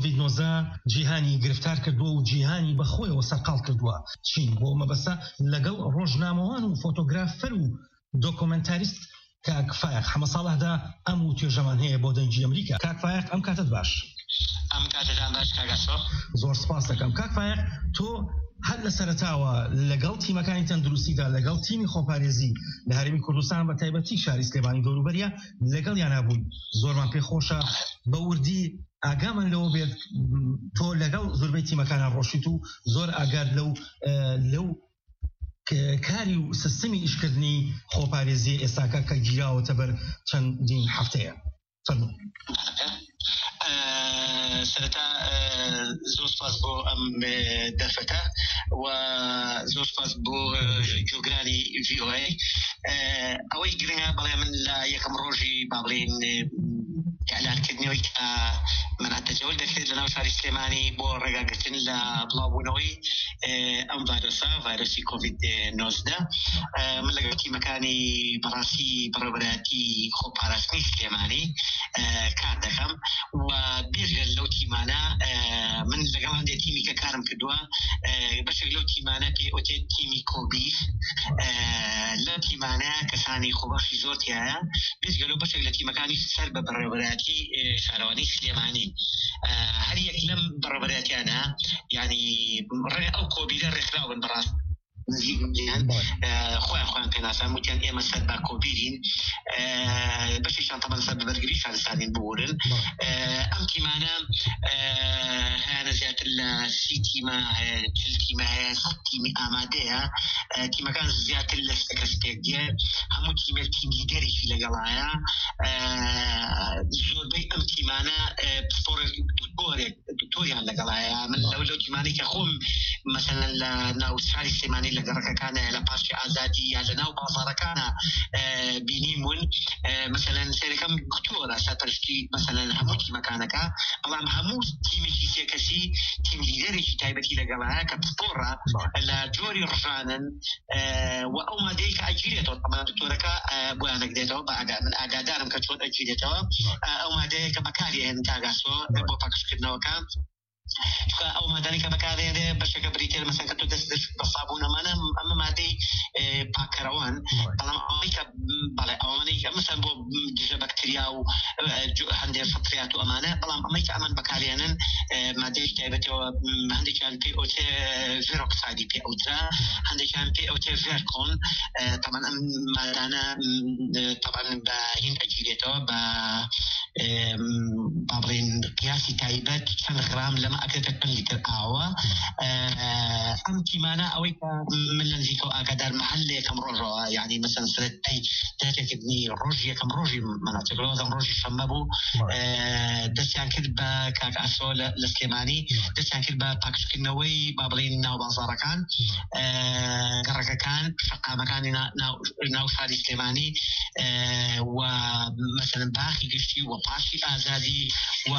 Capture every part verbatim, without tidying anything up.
کۆڤید نۆزدە جیهانی گرفتار کردووە و جیهانی بەخۆیەوە سەرقاڵ کردووە. چین بۆ مەبەستە لەگەڵ ڕۆژنامەوان و فۆتۆگرافەر و دۆکۆمنتاریست کاک فایق حەمە ساڵحدا ئەم و توێژەمان هەیە بۆ دەنگی ئەمریکا. کاک فایق ئەم کاتت باش. ئەم کاتتان باش کاگەسۆ. زۆر سپاس دەکەم. کاک فایق تۆ هەر لە سەرەتاوە لەگەڵ تیمەکانی تەندروستیدا لەگەڵ تیمی خۆپارێزی لە هەرێمی کوردستان بە تایبەتی شاری سلێمانی دەوروبەریە لەگەڵ یانابووی زۆرمان پێخۆشە بە وردی ئاگامان لەوە بێت تۆ لەگەڵ زۆربەی تیمەکانە ڕۆشیت و زۆر ئاگار لەو لەو کاری و سیستەمی ئیشکردنی خۆپارێزی ئێستاکە کە گیراوەتە بەر چەندین هەفتەیە. فەرموو. سەرەتا زۆر سپاس بۆ ئەم دەرفەتە و زۆر سپاس بۆ گوێگرانی ڤی ئۆ ئەی. ئەوەی گرنگە بەڵێ من لە یەکەم ڕۆژی با بڵێن ئەعلانکردنەوەی کە منات تەجەول دەکرێت لە ناو شاری سلێمانی بۆ ڕێگاگرتن لە بڵاوبوونەوەی ئەم ڤایرۆسە ڤایرۆسی کۆڤید نۆزدە من لەگەڵ تیمەکانی بەڕاستی بەڕێوەبەرایەتی خۆپاراستنی سلێمانی کار دەکەم و بێژگە لەو تیمانە من لەگەڵ هەندێک تیمی کە کارم کردووە بەشێک لەو تیمانە پێ ئۆتێ تیمی کۆبیف لە تیمانە کەسانی خۆبەخشی زۆر تایە بێژگە لەو بەشێک لە تیمەکانی سەر بە بەڕێوەبەرایەتی شارەوانی سلێمانی هەر یەک لەم بەڕێوەبەرایەتیانە یعنی ئەو کۆبیدە ڕێکخراون بەڕاست خۆیان خۆیان پێناسان وتیان ئێمە سەر با کۆبیدین بەشیشان تەمەن سەر بەبەرگری شارستانین بورن. ئەم تیمانە هیانە زیاتر لە سی تیمە چل تیمە هەیە سەد تیمی ئامادەیە تیمەکان زیاتر لە سە کەس پێک دێ هەموو تیمێک تیم لیدەرێکی لەگەڵایە زۆربەی ئەم تیمانە دکتۆرێک دکتۆریان لەگەڵایە من لەو لەو تیمانی کە خۆم مەسەلەن لە ناو شاری سلێمانی لە گەڕەکەکانە لە پاشی ئازادی یا لە ناو بازاڕەکانە بینیمون مەسەلەن سێرەکەم دکتۆرە سەرپەرشتی مەسەلەن هەموو تیمەکانەکە بەڵام هەموو تیمێکی سێ کەسی تیم لیدەرێکی تایبەتی لەگەڵایە کە پسپۆڕە لە جۆری ڕژانن و ئەو مادەی کە ئەگیرێتەوە تەمان دکتۆرەکە بۆیانەک دێتەوە بە من ئاگادارم کە چۆن ئەگیرێتەوە ئەو مادەیە کە بەکاری هێن کاگاسۆ بۆ پاکشکردنەوەکە ئەو مادانی کە بەکارێنێ بەشێکە بریتێر مەسەن کە تۆ دەست بە سابوونەمانە ئەمە مادەی پاکەرەوەن بەڵام ئەوەی کە بەڵێ ئەوانەی مەسەن بۆ دژە بەکتریا و هەندێک فەتریات و ئەمانە بەڵام ئەمەی کە ئەمان بەکارێنن مادەی تایبەتەوە هەندێکیان پێ ئۆتێ ڤێرۆکسایدی پێ ئەوترا هەندێکیان پێ ئۆتێ ڤێرکۆن تەمان ئەم مادانە تەمان بە هین ئەگیرێتەوە بە با بڵێن قیاسی تایبەت چەند غرام لەمە ئەکرێتە پێنج لیتر ئاوە. ئەم تیمانە ئەوەی من لە نزیکەوە ئاگادار محل لە یەکەم ڕۆژەوە یعنی مەسەن سرەتای دەستێکردنی ڕۆژی یەکەم ڕۆژی مەناچەکەەوەم ڕۆژی شەممە بوو دەستیان کرد بە کاک ئاسۆ لە سلێمانی دەستیان کرد بە پاکشکردنەوەی با بڵێن ناو بازاڕەکان گەڕەکەکان شقامەکانی ناو شاری سلێمانی و مەسەن باخی گشتی و پاشی ئازادی و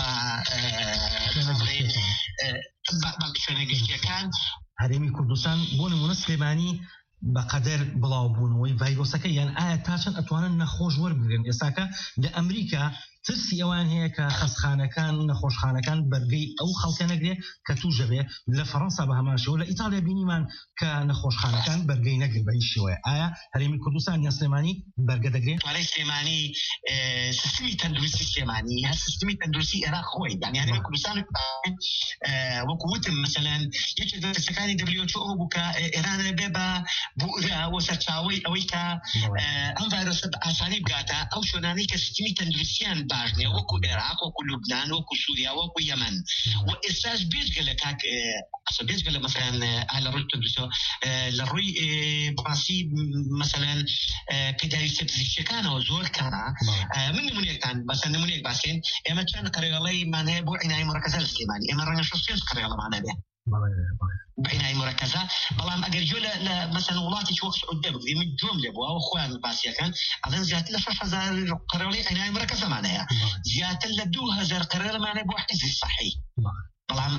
شوێنە گشتیەکان هەرێمی کوردستان بۆ نمونە سلێمانی بەقەدەر بڵاوبوونەوەی ڤایرۆسەکە یان ئایا تا چەند ئەتوانن نەخۆش وەربگرن. ئێستاکە لە ئەمریکا ترسی ئەوان هەیە کە خەستخانەکان نەخۆشخانەکان بەرگەی ئەو خەڵکە نەگرێ کە تووژە بێ. لە فەڕەنسا بە هەماشەوە لە ئیتالیا بینیمان کە نەخۆشخانەکان بەرگەی نەگر بە هیچ شێوەیە. ئایا هەرێمی کوردستان یا سلێمانی بەرگە دەگرێت؟ توانای سلێمانی سیستمی تەندروستی سلێمانی هەر سیستمی تەندروستی ئێرا خۆی یعنی هەرێمی کوردستان وەکو وتم مەسەلەن یەکێک لە دەستەکانی دبلیو ئەیچ ئۆ بوو کە ئێران بێ بە بۆ سەرچاوەی ئەوەی کە ئەم ڤایرۆسە بە ئاسانی بگاتە ئەو شوێنانەی کە سیستمی تەندروستیان باژنێ وەکو عێراق وەکو لوبنان وەکو سووریا وەکو یەمەن و ئێستاش بێجگە لە کاک بێجگە لە مەسەلەن لە ڕووی تەندروستیەوە لە ڕووی باسی مەسەلەن پێداویستە پزیشکیەکانەوە زۆر کەمە. من نمونەیەکتان بەسەر نمونەیەک باسێن ئێمە چەند قەرێڵەیمان هەیە بۆ عینایی مڕەکەزە لە سلێمانی ئێمە ڕەنگە شەست پێنج قەرێڵەمانە بێ بینایی مرکزە بەڵام ئەگەر جۆ لە مەسەن وڵاتی وەک سعودیە بگرین من جۆم لێ بووە خۆیان باسیەکان ئەڵێن زیاتر لە شەش هەزار قەرێڵی عینایی مرکزەمان هەیە زیاتر لە دوو هەزار قەرێڵمان هەیە بۆ حیزبی سەحی بەڵام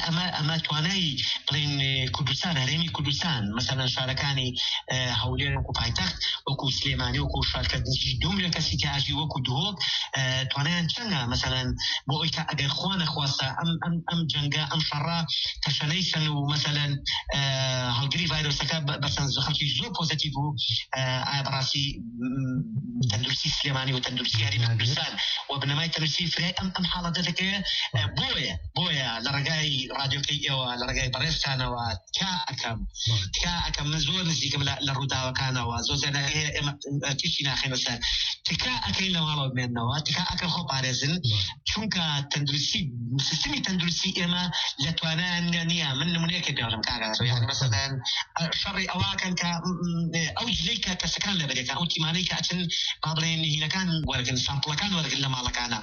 ئەمە ئەمە توانای بڵێن کوردستان هەرێمی کوردستان مەسەلەن شارەکانی هەولێر وەکو پایتەخت وەکو سلێمانی وەکو شارکردنی دوو ملیۆن کەسی تاژی وەکو دهۆک توانایان چەندە مەسەلەن بۆ ئەوی کە ئەگەر خوا نەخواستە ئەم ئەم ئەم جەنگە ئەم شەڕە تەشەنەی سن و مەسەلەن هەڵگری ڤایرۆسەکە بەسەن خەڵکی زۆر پۆزیتیڤ بوو ئایا بەڕاستی تەندروستی سلێمانی و تەندروستی هەرێمی کوردستان و بنەمای تەندروستی فرای ئەم ئەم حاڵەتە دەکەوێت بۆیە بۆیە لە ڕێگای ڕادیۆکەی ئێوە لە ڕێگای بەڕێزتانەوە تکا ئەکەم تکا ئەکەم من زۆر نزیکم لە ڕووداوەکانەوە زۆر زیاتر ئێمە تیشی ناخێنە سەر تکا ئەکەین لە ماڵەوە بمێننەوە تکا ئەکەن خۆ پارێزن چونکە تەندروستی سیستمی تەندروستی ئێمە لە توانایان نییە من نمونەیەکە بێڵم کاگەڕێ یعنی مەسەلەن شەڕی ئەواکەن کە ئەو جلەی کە کەسەکان لەبەرێکە ئەو تیمانەی کە ئەچن با بڵێن هینەکان وەرگن سامپڵەکان وەرگن لە ماڵەکانە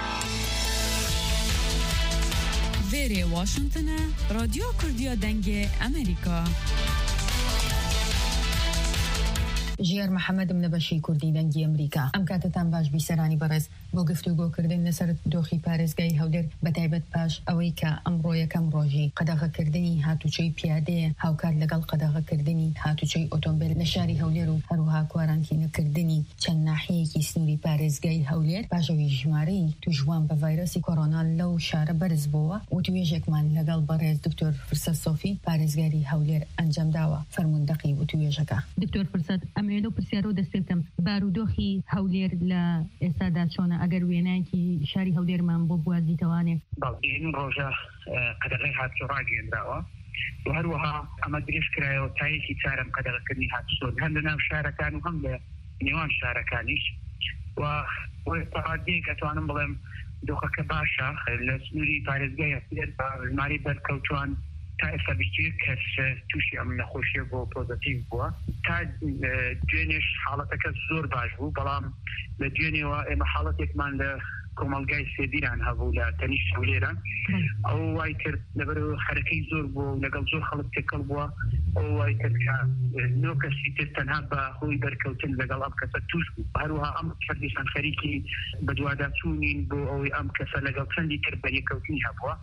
وێرێ واشنگتنە رادیۆ کوردیە دەنگێ ئەمریکا ژیار محەممەدم لە بەشی کوردی دەنگی ئەمریکا ئەم کاتتان باش بیسەرانی بەڕێز بۆ گفتوگۆکردن لەسەر دۆخی پارێزگای هەولێر بەتایبەت پاش ئەوەی کە ئەمڕۆ یەکەم ڕۆژی قەدەغەکردنی هاتوچەی پیادەیە هاوکار لەگەڵ قەدەغەکردنی هاتوچەی ئۆتۆمبیل لە شاری هەولێر و هەروها کوارانتینەکردنی چەند ناحیەیەکی سنووری پارێزگای هەولێر پاشەوەی ژمارەی توژوان بە ڤایرۆسی کۆڕۆنا لەو شارە بەرز بووە و توێژێکمان لەگەڵ بەڕێز دکتۆر فرسەت سۆفی پارێزگاری هەولێر ئەنجامداوە فەرموندەقی و توێژەکە. دکتۆر فرسەت ئەمێنە و پرسیارە و دەستێتم بارودۆخی هەولێر لە ئێستادا چۆنە ئەگەر وێنایەکی شاری هەولێرمان بۆ بوازیتەوانێ باڵین ڕۆژە قەدەغەی هاتوچۆ ڕاگەێنراوە و هەروەها ئەمە درێژ کرایەوە تایەکی چارەم قەدەغەکردنی هاتوچۆ هەم لە ناو شارەکان و هەم لە نێوان شارەکانیش و ڕادەیەک ئەتوانم بڵێم دۆخەکە باشە لە سنووری پارێزگای هەولێر بە ژمارەی بەرکەوتوان تا ئێستا بیستویە کەس تووشی ئەم نەخۆشیە بۆ پۆزیتیڤ بووە تا دوێنێش حاڵەتەکە زۆر باش بوو بەڵام لە دوێنێەوە ئێمە حاڵەتێکمان لە کۆمەلگای سێبیران هەبوو لە تەنیشت هەولێرە ئەو وای کرد لەبەرەوە خەرەکەی زۆر بووە و لەگەڵ زۆر خەڵک تێکەڵ بووە ئەو وای کرد کە نۆ کەسی تر تەنها بە هۆی بەرکەوتن لەگەڵ ئەم کەسە توش بوو هەروەها ئەم فەردیسان خەریکی بەدواداچوونین بۆ ئەوەی ئەم کەسە لەگەڵ چەندی تر بەریەکەوتنی هەبووە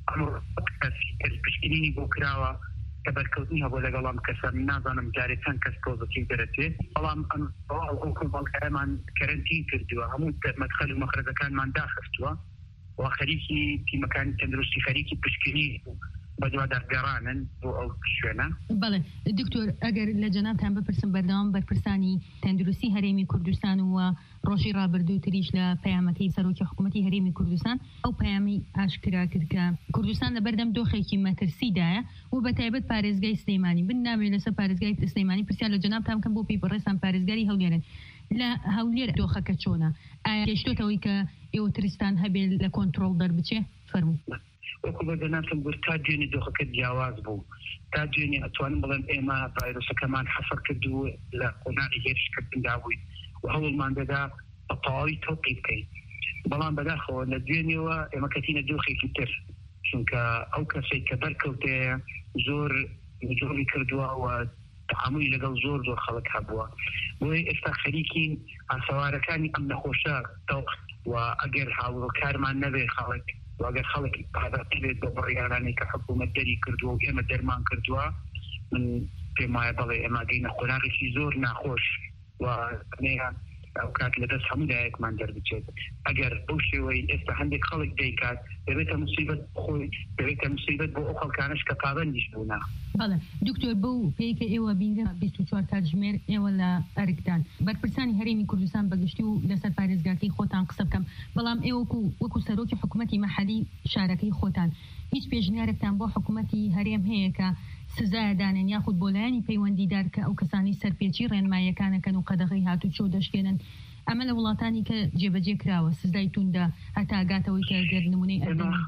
پشکنینی بۆ کراوە کە بەرکەوتنی هەبوو لەگەڵام کەسە نازانم جارێ چەند کەس پۆزیتیڤ دەرەچێت بەڵام ئەڵکەمان کەرەنتین کردووە هەموو مەدخەل و مەخرەجەکانمان داخستووە و خەریکی تیمەکانی تەندروستی خەریکی پشکنی بەدوادارگەڕانن بۆ ئەو شوێنە. بەڵێ دکتۆر ئەگەر لە جەنابتان بپرسم بەردەوام بەرپرسانی تەندروستی هەرێمی کوردستان و ڕۆژی ڕابردوو تریش لە پەیامەکەی سەرۆکی حکوومەتی هەرێمی کوردستان ئەو پەیامی ئاشکرا کرد کە کوردستان لە بەردەم دۆخێکی مەترسیدایە و بەتایبەت پارێزگای سلێمانی بنامێ لەسەر پارێزگای سلێمانی پرسیار لە جەنابتان بکەم بۆ پێی بەڕێستان پارێزگاری هەولێرن لە هەولێر دۆخەکە چۆنە ئایا گەشتوتەوەی کە ئێوە ترستان هەبێت لە کۆنتڕۆڵ دەربچێ فەرموو. وەکو بەدەناتم گوت تا دوێنێ دۆخەکە جیاواز بوو تا دوێنێ ئەتوانم بڵێم ئێمە ڤایرۆسەکەمان حەفر کردو لە قۆناغی هێرشکردندا بووین و هەوڵمان دەدا بە تەواوی تەوقیف بکەین بەڵام بەداخەوە لە دوێنێەوە ئێمە کەتینە دۆخێکی تر چونکە ئەو کەسێک کە بەرکەوتەیە زۆر جۆڵی کردووە و تەعاملی لەگەڵ زۆر زۆر خەڵک هەبووە بۆیە ئێستا خەریکی ئاسەوارەکانی ئەم نەخۆشە تەوقف و ئەگەر هاوڕۆکارمان نەبێ خەڵک واگەر خەڵکی پاداتێت بە بڕیارانەی کە حکوومەت دەری کردووە و ئێمە دەرمان کردووە من پێم وایە بەڵێ ئێمە گەینە قۆناغێکی زۆر ناخۆش و ئەو کات لەدەست هەموو لایەکمان دەربچێت ئەگەر بەو شێوەی ئێستا هەندێک خەڵک دەیکات دەبێتە موسیبەت خۆی دەبێتە موسیبەت بۆ ئەو خەڵکانش کە پابەندیش بوونا. بەڵێ دکتۆر بەو پێیکە ئێوە بینگە بیست و چوار کاتژمێر ئێوە لە ئەرکتان بەرپرسانی هەرێمی کوردستان بەگشتی و لەسەر پارێزگاکەی خۆتان قسە بکەم بەڵام ئێوە وەکو سەرۆکی حکوومەتی مەحەلی شارەکەی خۆتان هیچ پێشنیارێکتان بۆ حکوومەتی هەرێم هەیە کە سزادانن یاخود بۆ لایەنی پەیوەندیدار کە ئەو کەسانی سەرپێچی ڕێنماییەکانەکەن و قەدەغەی هاتوچۆ دەشکێنن ئەمە لە وڵاتانی کە جێبەجێ کراوە سزای توندە هەتا گاتەوەی کە گەر نمونەی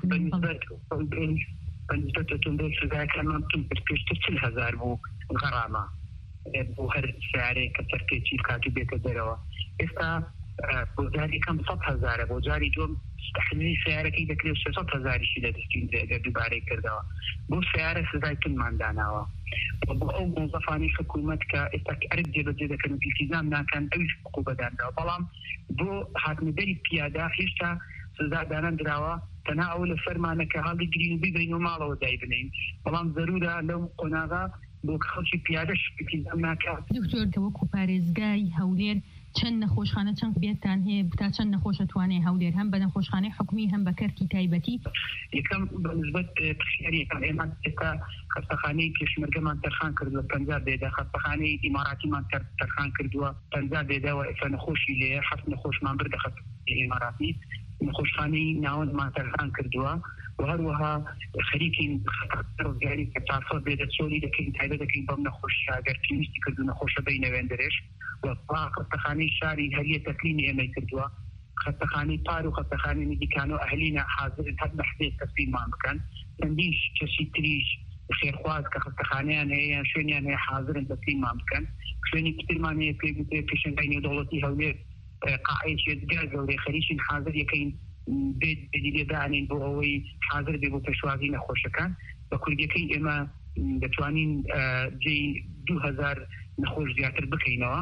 ئەندەمەکەتون سزایەکانمان تون پێشتر چل هەزار بوو غەرامە بۆ هەر سیارەیە کە سەرپێچی بکات و بێتە دەرەوە ئێستا بۆ جاری کەم سەد هەزارە بۆ جاری دوم تحلیلی سیارەکەی دەکرێت سێسەد هەزاریشی لەدەستین دووبارەی کردەوە بۆ سیارە سزای تونمان داناوە بۆ ئەو مۆزەفانی حکوومەت کە ئێستا ئەرک جێبەجێ دەکەن و ئیلتیزام ناکەن ئەویش حقوق بەدانراوە بەڵام بۆ هاتنەدەری پیادا هێشتا سزا دانەدراوە تەنها ئەو لە فەرمانەکە هەڵی گرین و بیبین و ماڵەوە دایبنین بەڵام ضرورە لەو قۆناغا بۆ خەڵکی پیادەش بکەم ناکات. دکتۆر کە وەکو پارێزگای هەولێر چەند نەخۆشخانە چەند بێتان هەیە تا چەند نەخۆشە توانێ هەولێر هەم بە نەخۆشخانەی حکومی هەم بە کەرتی تایبەتی؟ یەکەم بەنسبەت پرسیاریەکان ئێمە ئێستا خەستەخانەی پێشمەرگەمان تەرخان کرد لە پەنجا بێدا خەستەخانەی ئیمارااتیمان تەرخان کردووە پەنجا بێداوە ئێستا نەخۆشی لێ حەفت نەخۆشمان بردە خەستەخانەی ئیماراتی نەخۆشخانەی ناوەندمان تەرخان کردووە و هەروەها خەریکین ڕزگاری کە چارسەد بێدە چۆلی دەکەین تایبەت دەکەین بەم نەخۆشی ئەگەر پێویستی کردو نەخۆشە بینە وێندەرێش و خەستەخانەی شاری هەریە تەکلینی ئێمەی کردووە خەستەخانەی پار و خەستەخانەی میدیکانۆ ئەهلینا حاضرن هەر بە حدێت تەسلیمان بکەن چەندیش کەسی تریش خێرخواز کە خەستەخانەیان هەیە شوێنیان هەیە حاضرن تەسلیمان بکەن شوێنی پترمان هەیە پێ پێشەنگای نێودەوڵەتی هەولێر قاعەی جێگا گەورەی خەریکین حاضر یەکەین بێت بەدیلێ دانین بۆ ئەوەی حاضر بێ بۆ پێشوازی نەخۆشەکان بە کوردیەکەی ئێمە دەتوانین جێی دوو هەزار نەخۆش زیاتر بکەینەوە.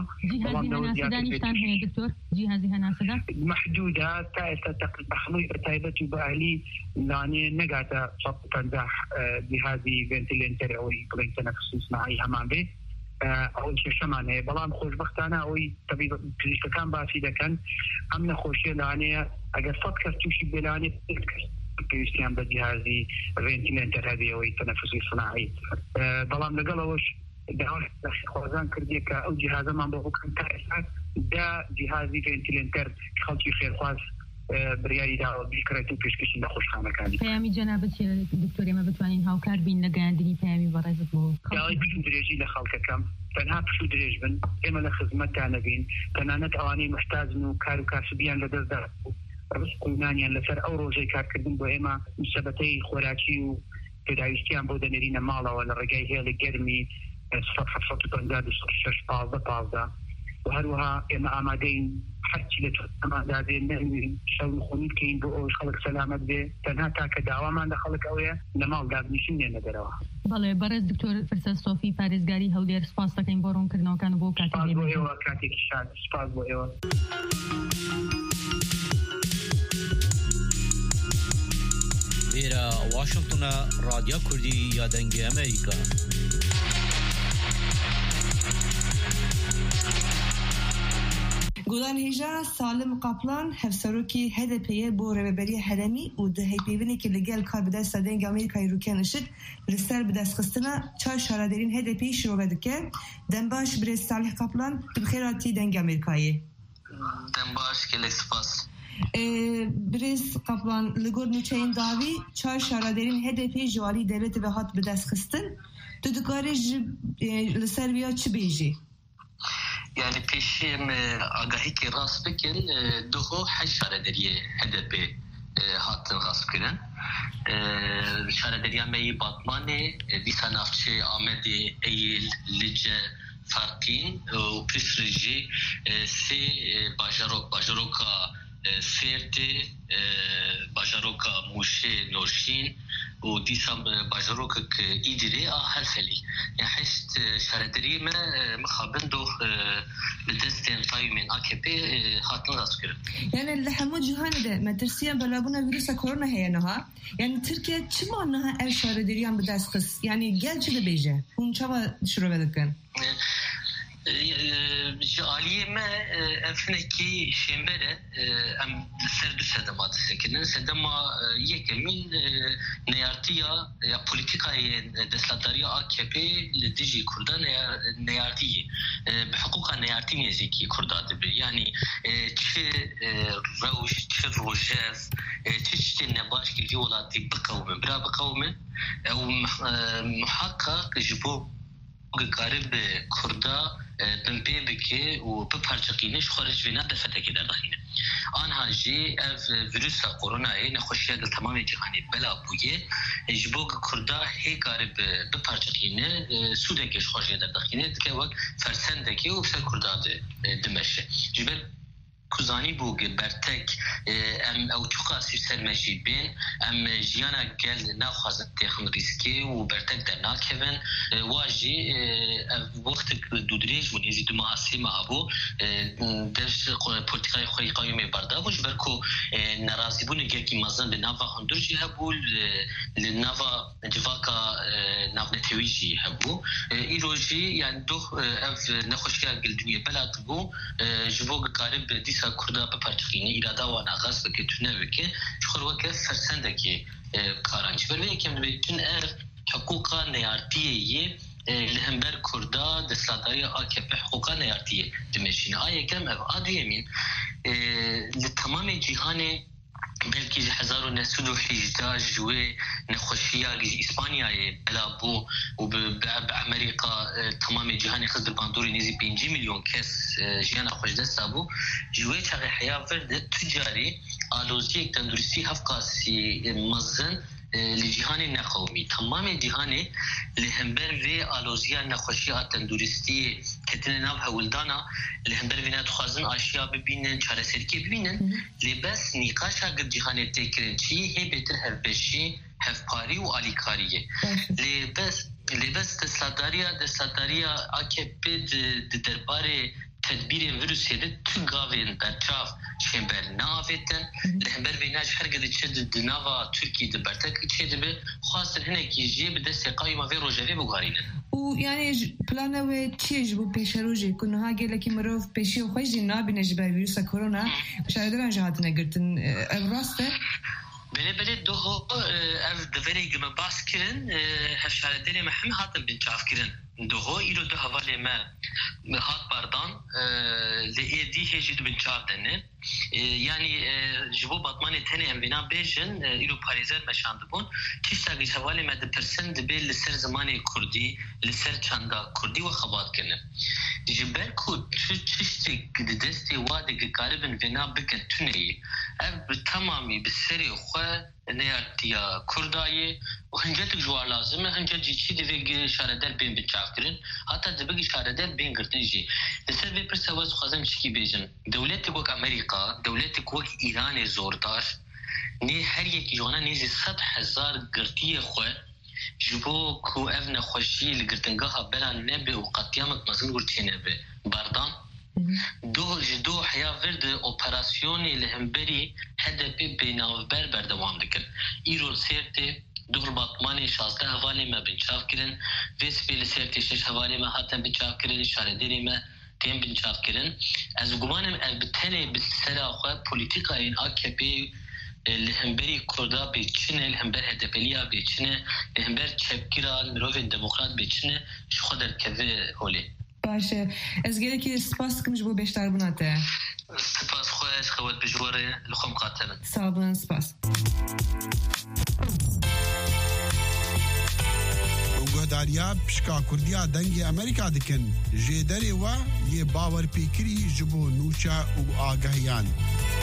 جیهازی هەناسەدا محدودە تا ئێستا تەقریبا بە تایبەت و بە ئەهلی لانێ نەگاتە سەد و پەنجا جیهازی ڤێنتیلێتەر ئەوەی بڵێن تەنەفوسی سناعی هەمان بێ ئەوەی کێشەمان هەیە بەڵام خۆشبەختانە ئەوەی پزیشکەکان باسی دەکەن ئەم نەخۆشیە لانەیە ئەگەر سەد کەس تووشی بێ لانێ پێویستیان بە جیهازی ڤێنتیلێتەر هەبێ ئەوەی تەنەفوسی سناعی بەڵام لەگەڵەوەش خوازان کردی کە ئەو جیهازەمان بۆ بکەن تا ئێستا دا جیهازی ڤێنتیلێتەر خەڵکی خێرخواز بڕیاری داوە بیکڕێت و پێشکەشی نەخۆشخانەکانی. پەیامی جەنابەت دکتۆر ئێمە بتوانین هاوکار بین لە گەیاندنی پەیامی بەڕێزت بۆ داوای پشت و درێژی لە خەڵکەکەم تەنها پشت و درێژ بن ئێمە لە خزمەتتان نەبین تەنانەت ئەوانەی محتاجن و کار و کاسبیان لەدەستدا ڕزقونانیان لەسەر ئەو ڕۆژەی کارکردن بۆ ئێمە سەبەتەی خۆراکی و پێداویستیان بۆ دەنێرینە ماڵەوە لە ڕێگای هێڵی گەرمی سەد و پەنجا شەش پازدە پازدە و هەروەها ئێمە ئامادەین هەرچی لە ئامادادێ نەوین شەو خۆنی بکەین بۆ ئەوش خەڵک سەلامەت بێ تەنها تاکە داوامان لە خەڵک ئەوەیە لە ماڵ دابنیشن نێنە دەرەوە. بەڵێ بەڕێز دکتۆر فرسەت سۆفی پارێزگاری هەولێر سپاس دەکەین بۆ ڕوونکردنەوەکان بۆ کاتێک بۆ ئێوە کاتێکی شاد سپاس بۆ ئێوە. لێرە واشنگتنە رادیۆ کوردی یادەنگی ئەمریکا. گولان هێژا سالم قاپلان هەفسەرۆکی هەدەپەیە بۆ ڕێبەریا هەرەمی و دەهەیپێوینێکی لەگەل کار بەدەستە دەنگ ئەمریکای ڕووکێنشت لەسەر بەدەستخستنە چای شارەدەرین هەدەپەی شۆڕە دکە دەمباش برێز ساڵح قاپلان بخێراتی دەنگ ئەمریکایە. دەمباش کێلێک سپاس. برێز قاپلان li gor nûçeyên dawî çar şaredarên hedefê ji alî devletê ve hat bi dest xistin tu dikarî ji li ser vêya çi bêjî? Yani pêşî me agahekî rast bikin duho heşt şaredariyê hedefê hatin rast kirin şaredariya me yê Batmanê dîsa navçe Amedê Eyîl Lice Farqîn û piştre jî sê bajarok bajaroka Fêrtê bajaroka Mûşê Nûrşîn û dîsa bajarokek Îdirê a Helfelî yani heşt şaredariyê me mixabin doh li destên tayûmên A K P hatin rast kirin. Yani li hemû cîhanê de metirsiya belavbûna vîrusa korona heye niha yani Tirkiye çima niha ev şaredariyan bi dest xist yani gel çi dibêje hûn çawa şirove dikin? Ji aliyê me evfinekî şêmbere em li ser du sedema disekinin sedema yekemîn neyartiya ya polîtikayê destlatdariya A K P li dijî Kurdan neyartiyê bi hiqûqa neyartî nêzîkî Kurda dibe yani çi rewş çi rojev çi tiştên nebaş ki vî welatî biqewmin bira biqewmin ew muhaqqaq ji bo garib Kurda بمپێ بکێ و بپارچەقینش خۆرش وێنا دەفەتێکی دەردەخینە ئانها jî ev vîrusa koronayê nexweşiya di temamê cîhanê bela bûye ji bo Kurda hê garib biparçeqîne sûdekê ji xwe jê derdexîne dike wek fersendekê û ser Kurda dimeşe ji ber کوزانی بو برتک ام او چوقا سیستم مجیبین ام جیانا گل ناخذ تخم ریسکی و برتک در ناکون واجی وقت دودریج و نیزی دو ماسی ما ابو درش پلیتیکای خوی قایمه بردا وش برکو ناراضی بون گرکی مازن به ناوا هندرجی هبول لناوا جواکا نافنتویجی هبو ایروجی یعنی دو اف نخوشیا گل دنیا بلاد بو جوگ قارب دیسا کردا به پرچقینی ارادا و ناغاز بکه تونه بکه چخور وکه فرسندکی کارانچ بروی کم بیتون اف حقوقا نیارتیه لهمبر کردا دستاداری آکپ حقوقا نیارتیه دمشین آیه کم اف آدو یمین لتمام جهان بلکه هزار و نهصد و هجده جوه نخوشیه اسپانیای بلابو و بامریکا تمام جهانی خز بالباندوری نیزی پنج میلیون کس جیان خوش دستا بو جوه چاقی حیاه ورد تجاری آلوزی یک تندرستی هفقاسی مزن لجهان نخومی تمام جهان لهمبر و آلوزیا نخوشی تندرستی کتن ناو هولدانا لهمبر و ندخوازن آشیا ببینن چاره سرکی ببینن لباس نقاش اگر جهان تکرن چی هی بهتر هفبشی هفپاری و آلیکاریه لباس لباس دستاداریا دستاداریا آکپی درباره تدبیر ویروسیده تو گاوین برچاف شنبر ناویتن لهمبر بیناج هرگز چند دناوا ترکی دبرتک چند به خواستن هنه کیجی به دست قایمه و روجوی بگارینن و یعنی پلانه چیج بو پیش روزی کنه ها گله کی مروف پیشی خوش نابینه جبر ویروس کرونا شاید رنج هات نگرتن راسته بله بله دو ها اف دوری گم باس کرن هفشاردن محم هاتن بنچاف کرن دو ها ایرو دو حواله ما هات باردان لئیدی هجید بنچاف دنه یعنی جبو بطمان تنه ام بنا بیشن ایرو پاریزر مشاند بون چیستا گیش حواله ما دپرسند به لسر زمان کردی لسر چندا کردی و خبات کنه جبر کو چیستی دستی واده گقاربن بنا بکن تونهی اف تمامی بسری خواه نیارتیا کردایی و هنجت جوار لازمه هنجت جی چی دیوی شاردر بین بچاف کرن حتی دبگی شاردر بین گرتن جی لسر وی پر سواز خوازم چکی بیجن دولت کوک امریکا دولت کوک ایران زوردار نی هر یک جوانا نیزی صد هزار گرتی خواه جبو کو اف نخوشی لگرتنگاه بران نبه و قطیامت مزن گرتی نبه بردان دو جدو حیا ورد اپراسیونی لهمبری هدفی بیناوبر بردوام دکن ایرو سیرتی دور باطمانی شازده حوالی ما بنچاف کرن ویسپیل سیرتی شش حوالی ما حتن بنچاف کرن شاردری ما تیم بنچاف کرن از گمانم البتنی بسرا خواه پولیتیکا این آکپی لهمبری کردا بیچنه لهمبر هدفلیا بیچنه لهمبر چپگیرا مروف دموکرات بیچنه شخو در کذه هولی باشه از گله که سپاس کمش بو بیشتر بناته سپاس خوش خوات بجواره لخوم قاتلن سابن سپاس گهداریا پشکا کردیا دنگ امریکا دکن جدری و یه باور پیکری جبو نوچا و آگاهیان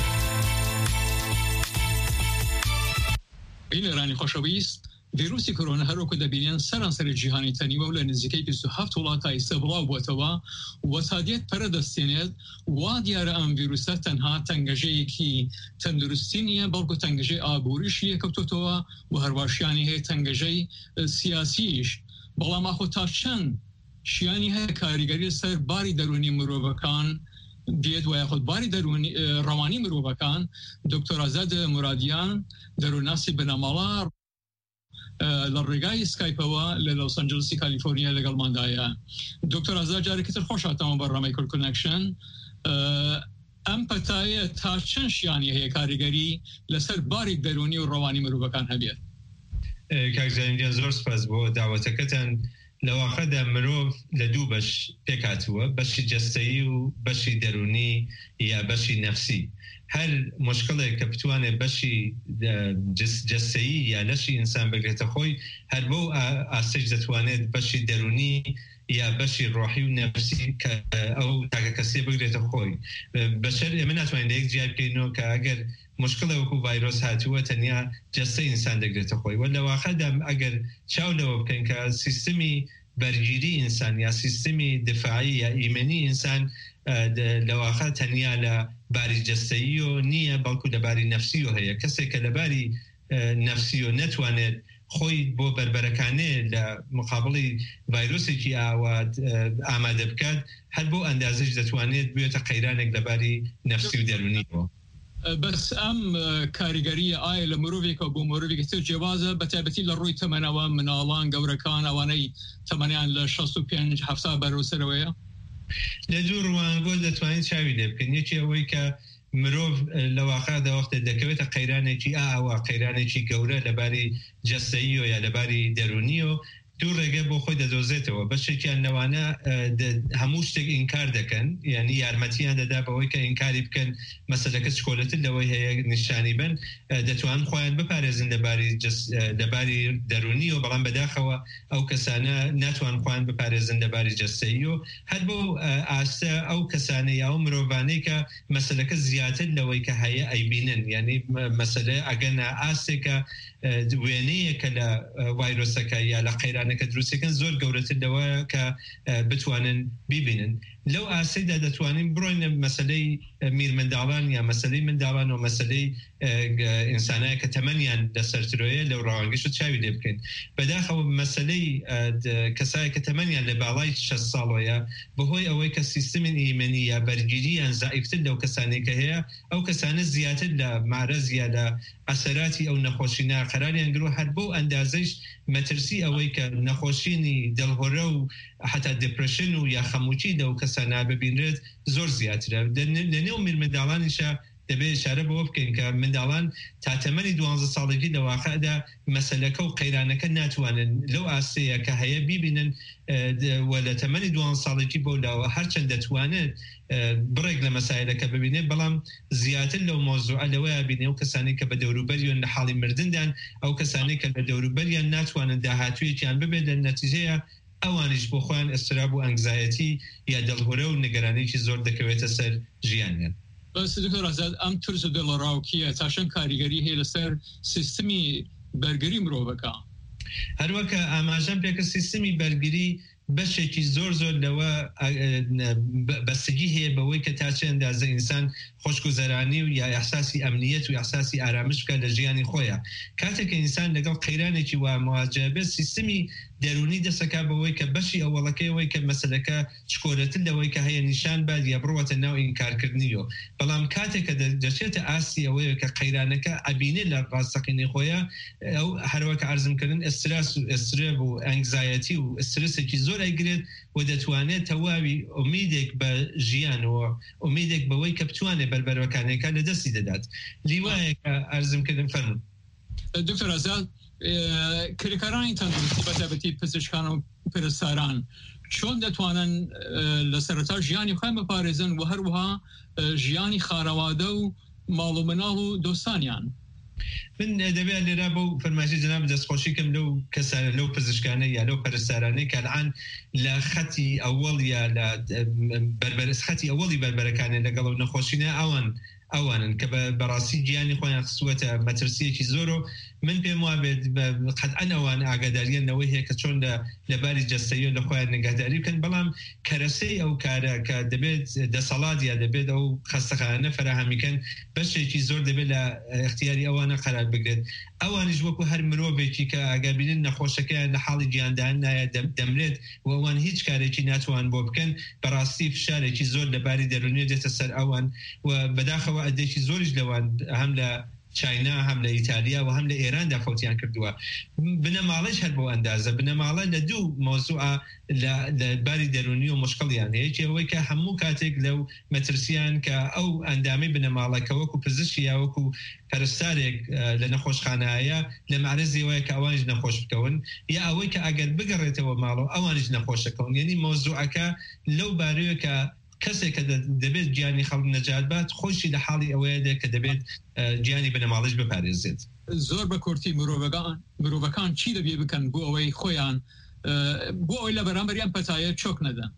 این ایرانی خوشویست ویروسی کرونا هر وکو دبینن سرانسر جهانی تنی و لنزیکی بیست و هفت وڵاتای سەبڵاو بووەتەوە و سادیت پەرەدەستێنێت وا دیارە ئەم ویروسە تەنها تەنگەژەیەکی تەندروستی نیە بەڵکو تەنگەژەی ئابووریشی کەوتوتەوە و هەرواشیانی هەیە تەنگەژەی سیاسیش بەڵام ئاخۆ تا چەند شیانی هەیە کاریگەری لەسەر باری دەرونی مرۆڤەکان دێت و یاخود باری دەرونی ڕەوانی مرۆڤەکان دکتۆر ئازاد مرادیان دەرووناسی بنەماڵە لەڕێگای سکایپەوە لە لۆس ئەنجلسی کالیفۆرنیا لەگەڵماندایە دکتۆر ئازاد جارێکتر خۆشاتەوە بەڕێوەی کورد کۆنەکشن ئەم پەتایە تا چەند شیانی هەیە کاریگەری لەسەر باری دەرونی و ڕەوانی مرۆڤەکان هەبێت کاکزانیان زۆر سپاس بۆ داوەتەکەتان لەواقعدا مرۆڤ لە دوو بەش پێکاتووە بەشی جەستەیی و بەشی دەرونی یا بەشی نەفسی هەر مشکلێک کە بتوانێت بەشی جەستەیی یا لەشی ئینسان بگرێتە خۆی هەر بۆ ئاستەش دەتوانێت بەشی دەرونی یا بەشی ڕۆحی و نەفسی کە ئەو تاکە کەسێ بگرێتە خۆی بەشەر ئێمە ناتوانین لە یەک جیای بکەینەوە کە ئەگەر مشکلە وەکو ڤایرۆس هاتووە تەنیا جەستەی ئینسان دەگرێتە خۆی و لە واقعدا ئەگەر چاو لەوە بکەین کە سیستمی بەرگیری ئینسان یا سیستمی دفاعی یا ئیمنی ئینسان لە واقع تەنیا لە باری جستەیی و نییە بەڵکو لەباری نفسی و هەیە کەسێک کە لەباری نفسی و نەتوانێت خۆی بۆ بربەرەکانێ لە مقابڵی ڤایرۆسێکی ئاوا ئامادە بکات هەر بۆ ئەندازەش دەتوانێت بێتە قەیرانێک لەباری نفسی و دەرونیەوە. بەس ئەم کاریگەریە ئایا لە مرۆڤێکە بۆ مرۆڤێکی تر جیازە بە تایبەتی لە ڕووی تەمەنەوە مناڵان گەورەکان ئەوانەی تەمەنیان لە شەست و پێنج هەفتا بەرەوسەرەوەیە؟ لە دوو ڕوانگۆ دەتوانین چاوی لێ بکەین. یەکی ئەوەی کە مرۆڤ لە واقعدا وەختە دەکەوێتە قەیرانێکی ئاوا قەیرانێکی گەورە لەباری جەستەیی و یا لەباری دەرونی و دوو ڕێگە بۆ خۆی دەدۆزێتەوە. بەشێکیان لەوانە هەموو شتێک ئینکار دەکەن، یعنی یارمەتیان دەدا بەوەی کە ئینکاری بکەن مەسەلەکە چکۆلەتر لەوەی هەیە نیشانی بن، دەتوان خۆیان بپارێزن لەباری دەرونی و بەڵام بەداخەوە ئەو کەسانە ناتوان خۆیان بپارێزن لەباری جەستەیی و هەر بۆ ئاستە ئەو کەسانەی ئەو مرۆڤانەی کە مەسەلەکە زیاتر لەوەی کە هەیە ئەیبینن، یعنی مەسەلە ئەگەنە ئاستێکە وێنەیەکە لە ڤایرۆسەکە یا لە قەیرانەکە دروستەکەن زۆر گەورەتر لەوە کە بتوانن بیبینن. لەو ئاسەیدا دەتوانین بڕۆینە مەسەلەی میر منداڵان یا مەسەلەی منداڵان و مەسەلەی ئینسانایە کە تەمەنیان لەسەرترۆیە لەو ڕاوانگەش و چاوی لێ بکەین. بەداخەوە مەسەلەی کەسایە کە تەمەنیان لە باڵای شەست ساڵەیە بەهۆی ئەوەی کە سیستمی ئیمەنی یا بەرگیریان زائیفتر لەو کەسانێکە هەیە ئەو کەسانە زیاتر لە مارەز یا لە ئەسەراتی ئەو نەخۆشینا قەراریان گرۆ هەر بۆ ئەندازەش مەترسی ئەوەی کە نەخۆشینی دڵهۆرە و حتا دپرشن و یا خەموچی لەو کەسانە ببینرێت زۆر زیاترە. لە نێو میر منداڵانیشە دەبێت اشارە بۆ بکەین کە منداڵان تا تەمەنی دوانزە ساڵێکی لە واقعدا مەسەلەکە و قەیرانەکە ناتوانن لەو ئاستەیە کە هەیە بیبینن و لە تەمەنی دوان ساڵێکی بۆ لاوە هەرچەند دەتوانێت بڕێک لە مەسایلەکە ببینێت بەڵام زیاتر لەو مۆزوعە لەوەیە بینێ و کەسانی کە بە دەوروبەریان لە حاڵی مردندان ئەو کەسانی کە لە دەوروبەریان ناتوانن داهاتوویەکیان ببێت لە نەتیجەیە ئەوانش بۆ خۆیان ئەستراب و ئەنگزایەتی یا دڵهۆرە و نیگەرانێکی زۆر دەکەوێتە سەر ژیانیان. دکتۆر ئازاد ئەم ترس و دڵڕاوکیە تاشەن کاریگەری هەیە لەسەر سیستمی بەرگری مرۆڤەکە. هەروەکە ئاماژەم پێکە سیستمی بەرگری بەشێکی زۆر زۆر لەوە بەستگی هەیە بەوەی کە تا چه ئەندازە ئینسان خۆشگوزەرانی و یا ئەحساسی ئەمنیەت و ئەحساسی ئارامش بکات لە ژیانی خۆیە. کاتێک ئینسان لەگەڵ قەیرانێکی وا مواجهە بێت سیستمی دەرونی دەسەکە بەوەی کە بەشی ئەوڵەکەیەوەی کە مەسەلەکە چکۆرەتر لەوەی کە هەیە نیشان باد یا بڕوەتە ناو ئینکارکردنیەوە. بەڵام کاتێککە دەچێتە ئاستی ئەوەیە کە قەیرانەکە ئەبینێ لە ڕاستەقینی خۆیە ئەو هەروەکە ئارزمکردن ئەستراس و ئەسترێب و ئەنگزایەتی و ئەسترسێکی زۆر ئەیگرێت و دەتوانێت تەواوی ئومیدێک بە ژیانەوە ئومیدێک بەوەی کە بتوانێت بەربەرەکانەکە لە دەستی دەدات. لیوایە کە ئارزمکردن فەرمون. دکتۆر ئازاد کرێکارانی تەندروستی بەتایبەتی پزیشکان و پرستاران چۆن دەتوانن لە سەرەتا ژیانی خۆیان بپارێزن و هەروەها ژیانی خانەوادە و ماڵ و مناڵ و دۆستانیان؟ من دەبێت لێرا بۆ فەرمایشی جەناب دەستخۆشیکەم لەو کەسانە لەو پزیشکانە یا لەو پەرستارانەی کە الان لە خەتی ئەوەڵ یا لە خەتی ئەوەڵی بەربەرەکانە لەگەڵ و نەخۆشینە ئەوان ئەوانن کە بەڕاستی گیانی خۆیان خسووەتە مەترسیەکی زۆر و من پێم وابێت قەتعەن ئەوان ئاگاداریەنەوەی هەیە کە چۆن لەباری جەستەیی لە خۆیان نگەهداری بکەن بەڵام کەرەسەی ئەو کارە کە دەبێت دەسەڵات یا دەبێت ئەو خەستەخانە فەراهەمیکەن بەشێکی زۆر دەبێت لە اختیاری ئەوانە قەرار بگرێت. ئەوانش وەکو هەر مرۆڤێکی کە ئاگابینن نەخۆشەکەیان لە حاڵی گیاندان نایە دەمرێت و ئەوان هیچ کارێکی ناتوان بۆ بکەن بەڕاستی فشارێکی زۆر لەباری دەرونی دێتە سەر ئەوان و بەداخەوە ئەدێکی زۆریش لەوان هەم لە چاینا هەم لە ئیتالیا و هەم لە ئێراندا فەوتیان کردووە. بنەماڵەش هەر بۆ ئەندازە بنەماڵە لە دوو مۆزوعە لە باری دەرونی و مشکڵیان هەیە ئەوەی کە هەموو کاتێک لەو مەترسیان کە ئەو ئەندامی بنەماڵەکە وەکو پزیشکی یا وەکو پەرستارێک لە نەخۆشخانایە لە مارەزیەوەیە کە ئەوانش نەخۆش بکەون یا ئەوەی کە ئەگەر بگەڕێتەوە ماڵەوە ئەوانش نەخۆشەکەون. یعنی مۆزوعەکە لەو بارەیە کە کەسێک کە دەبێت گیانی خەڵک نەجات بات خۆشی لە حاڵی ئەوەیە کە دەبێت گیانی بنەماڵش بپارێزێت. زۆر بە کورتی مرۆڤەکان مرۆڤەکان چی دەبێ بکەن بۆ ئەوەی خۆیان بۆ ئەوەی لە بەرامبەریان پەتایە چۆک نەدەن؟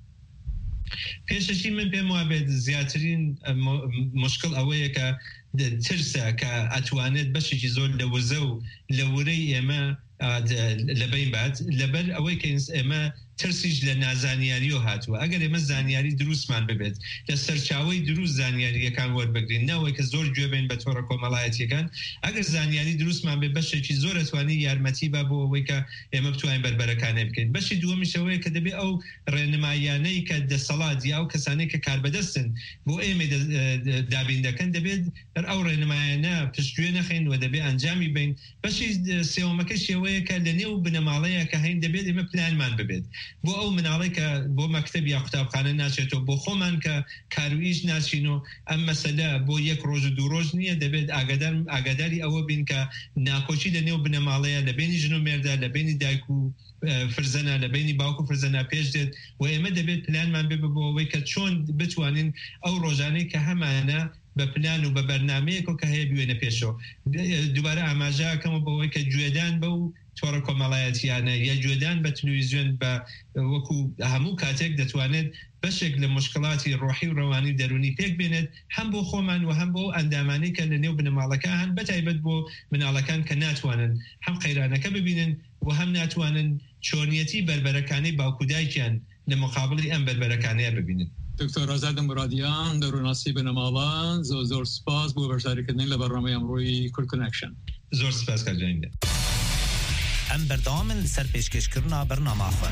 پێشەشی من پێم وابێت زیاترین مشکل ئەوەیە کە ترسە کە ئەتوانێت بەشێکی زۆر لە وزە و لە ورەی ئێمە لەبین بات لەبەر ئەوەی کە ئێمە ترسیش لە نازانیاری و هاتووە ئەگەر ئێمە زانیاری دروستمان ببێت لە سەرچاوی دروست زانیاریەکان وەربگرین نەوەی کە زۆر گوێبین بە تۆڕە کۆمەڵایەتیەکان ئەگەر زانیاری دروستمان بێ بەشێکی زۆر ئەتوانی یارمەتی بە بۆ ئەوەی کە ئێمە بتوانین بربەرەکانێ بکەین بەشی دووەمیشەوەی کە دەبێت ئەو ڕێنمایانەی کە دەسەڵات یا ئەو کەسانەی کە کاربەدەستن بۆ ئێمە دابین دەکەن دەبێت ئەو ڕێنمایانە پشتگوێ نەخین و دەبێت ئەنجامی بین بەشی سێوەمەکە شێوەیە کە لە نێو بنەماڵەیە کە هەین دەبێت ئێمە پلانمان ببێت بۆ ئەو مناڵی کە بۆ مەکتەب یا قوتابخانە ناچێتەوە بۆ خۆمان کە کارویش ناچین و ئەم مەسەلە بۆ یەک ڕۆژ و دوو ڕۆژ نییە دەبێت ئاگادار ئاگاداری ئەوە بین کە ناکۆچی لە نێو بنەماڵەیە لە بینی ژن و مێردا لە بینی دایک و فرزەنە لە بینی باوکو فرزەنە پێش دێت و ئێمە دەبێت پلانمان بێ بۆ ئەوەی کە چۆن بتوانین ئەو ڕۆژانەی کە هەمانە بە پلان و بە بەرنامەیەک کە هەیە بوێنە پێشەوە دووبارە ئاماژەکەمە بەوەی کە گوێدان بە و تۆڕە کۆمەڵایەتیانە یا گوێدان بە تلویزیۆن بە وەکو هەموو کاتێک دەتوانێت بەشێک لە مشکلاتی ڕۆحی و ڕەوانی دەرونی پێک بێنێت هەم بۆ خۆمان و هەم بۆ ئەندامانی کە لە نێو بنەماڵەکە هەن بەتایبەت بۆ مناڵەکان کە ناتوانن هەم قەیرانەکە ببینن و هەم ناتوانن چۆنیەتی بربەرەکانی باوکودایکیان لە مقابلی ئەم بربەرەکانەیە ببینن. دکتۆر ئازاد مرادیان دەڕووناسی بنەماڵان زۆر زۆر سپاس بۆ بەشداریکردن لە بەڕێوەی ئەمڕۆی کورد کۆنەکشن. زۆر سپاس کارجانیدە. ئەم بەردەوامن لەسەر پێشکەشکردنا بەرنامە خۆ.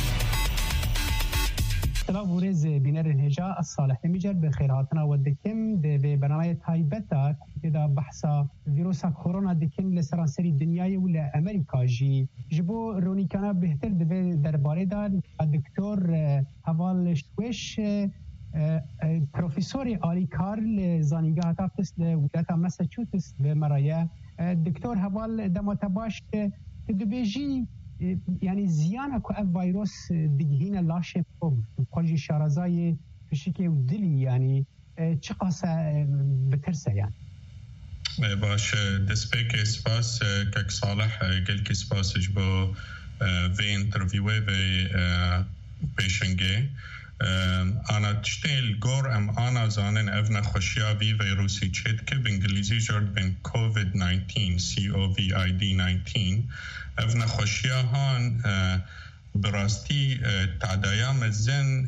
سلام ورز بینەرن هێژا ئەساڵح میجر بخێر هاتنا و دکم به برنامه تایبەتە کدا بحثا ڤیرۆسا کۆرۆنا دکن لە سەرانسەری دنیای و لە ئەمریکا ژی ji bo ronîkana bêhtir divê derbarê da دکتۆر هەواڵ شوێش پرۆفیسۆری ئالیکار لە زانینگەها تافتس لە ویلایەتا مەساچوتس بە مەرایە دکتۆر هەواڵ دەماتە باش دەبێژی يعني زيانة كو اف فيروس دقيقين لاشي بقولي شارزاي بشكل ودلي يعني چقاسة بترسى يعني باش دسبيك سباس كاك صالح قلك سباس جبو في انترفيوه في بيشنجي انا تشتيل غور ام انا زانن افنا خوشيا في فيروسي تشيتك بانجليزي جرد بين كوفيد ناينتين سي او في اي دي ناينتين افنا خوشيا هان براستي تعدايا مزن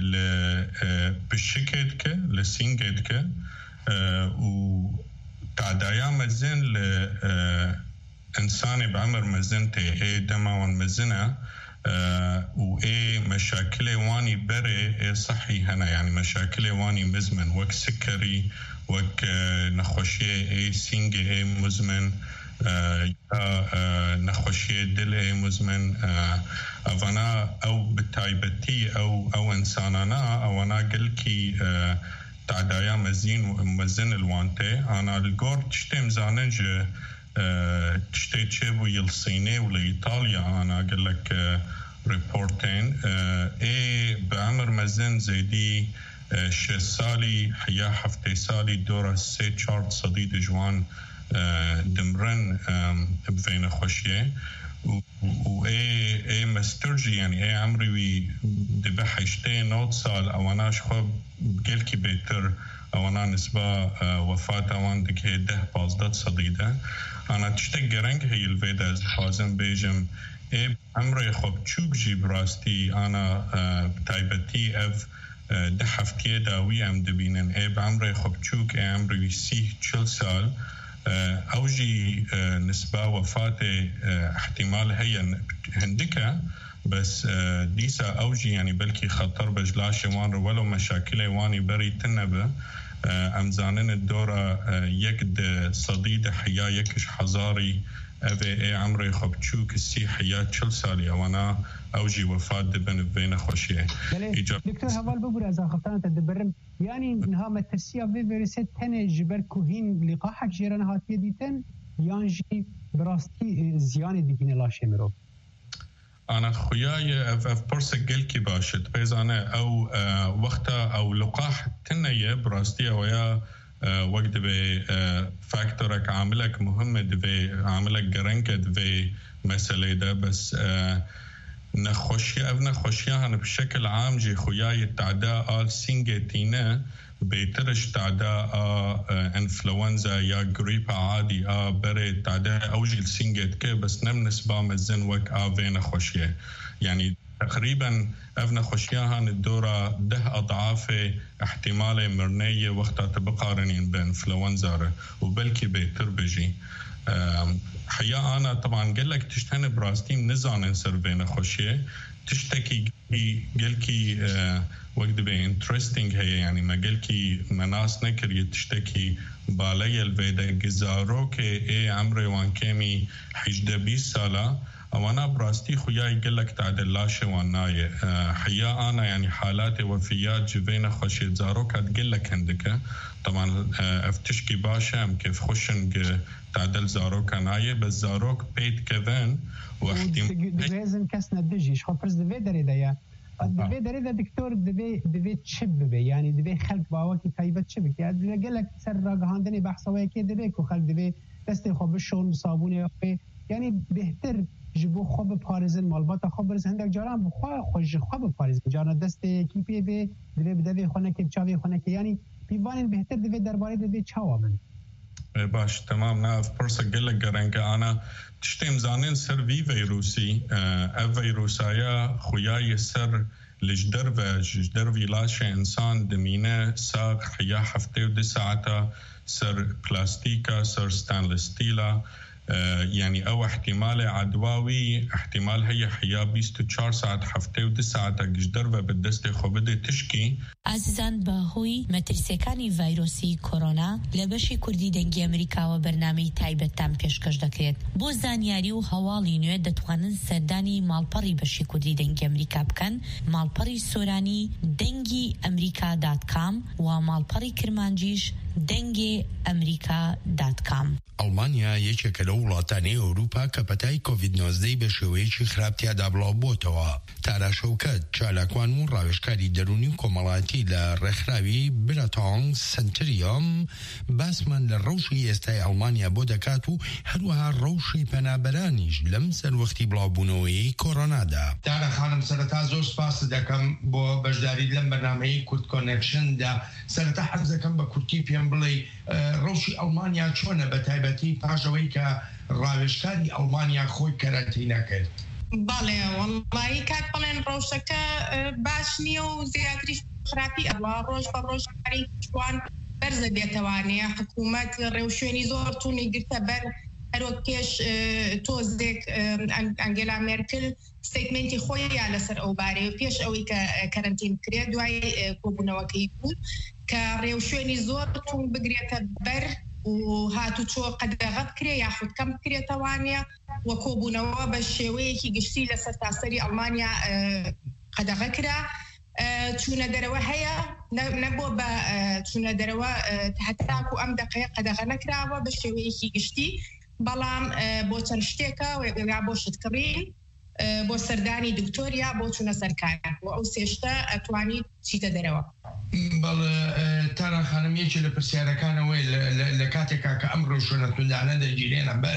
بشكتك لسينجتك و تعدايا مزن لإنسان بعمر مزن تي دماوان مزنة و اي مشاكل واني بري صحي هنا يعني مشاكل واني مزمن وك سكري وك نخوشي اي سينجي اي مزمن نخوشي دل اي مزمن افانا او بتايبتي او او انسانانا او انا قلكي تعدايا مزين ومزن الوانتي انا الجور تشتم زاننج تشتي تشيبو يلصيني ولا ايطاليا انا اقول لك ريبورتين اي بعمر مزن زيدي شي سالي حيا حفتي سالي دورة سي تشارت صديد جوان دمرن بفين خوشيه و اي اي مسترجي يعني اي عمري وي دبح يشتي نوت سال او اناش خو بقلكي بيتر او انا نسبة وفاة اوان دكي ده بازداد صديدة انا تشتك رنگ هي الفيدا از حازم بيجم اي عمري خوب چوب جي براستي انا بتايبتي اف ده هفتيه داوي ام دبينن اي بعمري خوب چوك اي عمري سيه چل سال اوجي نسبة وفاة احتمال هي هندكة بس ديسا اوجي يعني بلكي خطر بجلاش وان ولو مشاكل واني بري تنبه امزانن الدورة يكد صديد حيا يكش حزاري افي اي عمري خبچوك السي حيا چل سالي وانا اوجي وفاة دبن بين خوشيه دكتور هوال ببور از خفتان تدبرن يعني انها متسيا في فيروسات تنه جبر كوهين لقاحك جيران هاتيه ديتن يانجي براستي زيان ديكين لاشي مرو أنا خوياي أف أف برسك قلكي باشت بيز أنا أو آه وقتا أو لقاح تنية براستي ويا آه وقت بي آه فاكتورك عاملك مهمة دبي عاملك جرنك دبي مسألة ده بس آه نخوشيا أو نخوشيا هن بشكل عام جي خوياي التعداء آل سينجتينا بيترش تعداء انفلونزا يا غريب عادي اه بري تعداء اوجي السينجت كي بس نم نسبة مزن وك اه فينا خوشيه يعني تقريبا أفنا خشياهان الدورة ده أضعاف احتمال مرنية وقتها تبقارنين بين انفلونزا وبلكي بتربجي. حيا أنا طبعا قال لك تشتهن براستين نزان انسرفين خشية تشتكي قلكي أه وقت بي انترستينج هي يعني ما قلكي مناس نكر تشتكي بالي الفيدا جزارو كي اي عمري وان كيمي حجدة بيس سالة او انا براستي خوياي قلك تعدل لاشي واناي أه حيا انا يعني حالات وفيات جبينة خشيت زاروك هتقلك عندك طبعا أه افتشكي باشا ام كيف خشنج تعدل زاروك اناي بس زاروك بيت كذان واحتمال دوازن كسنا دجيش خو برز دفي داري دايا دفي داري دا دكتور دفي دفي تشب بي يعني دفي خلق باوكي تايبت شبك يعني قال لك سر راغهاندني بحثوي كي دفي كو خلق دفي دستي خو بالشون صابوني يعني بهتر جبو خو بباريزن مالباتا خو برز عندك جاران بخوا خوش خو بباريزن جاران دستي كي بي بي دفي بدفي خونه كي بچاوي خونه كي يعني بيوان بهتر دفي درباري دفي چاوا من باش تمام ناف برسا قلق قرنقا أنا تشتيم زانين سر في فيروسي أف فيروسايا خوياي سر لجدرفة جدرفي لاشي إنسان دمينة ساق حيا حفتي ودي ساعتا سر بلاستيكا سر ستانلس ستيلا يعني أو احتمال عدواوي احتمال هي حيا بيستو چار ساعت حفتي ودي ساعتا جدرفة بالدستي خوبدي تشكي عزیزان باهوی مەترسیەکانی ڤایرۆسی کۆرۆنا لە بەشی کوردی دەنگی ئەمریکاوە بەرنامەی تایبەتتان پێشکەش دەکرێت. بۆ زانیاری و هەواڵی نوێ دەتوانن سەردانی ماڵپەڕی بەشی کوردی دەنگی ئەمریکا بکەن، ماڵپەڕی سۆرانی دەنگی ئەمریکا دات کام و ماڵپەڕی کرمانجیش دەنگی ئەمریکا دات کام. ئەڵمانیا یەکێکە لە وڵاتانی ئەوروپا کە پەتای کۆڤید نۆزدە بە شێوەیەکی خراپ تیادا بڵاو بۆتەوە. تاراشەوکەت چالاکوان و ڕاوێژکاری دەرونی و کۆمەڵایەتی لە ڕێکخراوی برەتۆنگ سنتریۆم باسمان لە ڕەوشی ئێستای ئەڵمانیا بۆ دەکات و هەروەها ڕەوشی پەنابەرانیش لەم سەروەختی بڵاوبوونەوەی کۆرۆنادا. دارە خانم سەرەتا زۆر سپاس دەکەم بۆ بەشداری لەم بەرنامەی کورد کۆنێکشندا. سەرەتا حەز دەکەم بە کورتی پێم بڵێ ڕەوشی ئەڵمانیا چۆنە بە تایبەتی پاشەوەی کە ڕاوێژکاری ئەڵمانیا خۆی کەرەنتینە کرد. بەڵێ وەڵڵی کاک بڵێن ڕەوشەکە باش نییە و زیاتریش خراپی ئەوە ڕۆژ بە ڕۆژکاری جوان بەرزە بێتەوانەیە حکوومەت ڕێوشێنی زۆر توونی گرتە بەر هەروەک پێش تۆزێک ئەنگێلا مێرکل ستیتمنتی خۆیان لەسەر ئەو بارەیە و پێش ئەوەی کە کەرەنتین کرێت دوای کۆبوونەوەکەی بوو کە ڕێوشێنی زۆر توون بگرێتە بەر و هاتو چۆ قەدەغە بکرێ یاخود کەم بکرێتەوانە وە کۆبوونەوە بە شێوەیەکی گشتی لە سەرتاسەری ئەڵمانیا قەدەغە کرا. چونە دەرەوە هەیە نەبووە بە چونە دەرەوە هەتاکو ئەم دقەیە قەدەغە نەکراوە بە شێوەیەکی گشتی بەڵام بۆ چەند شتێکە یا بۆ شتکڕین بۆ سەردانی دکتۆریا بۆ چونە سەرکارە و ئەو سێشتە ئەتوانی چیتە دەرەوە. بەڵێ تارا خانم یەکی لە پرسیارەکانەوەی لە کاتێکا کە ئەم ڕۆژۆنەتوندانە دەگیرێنە بەر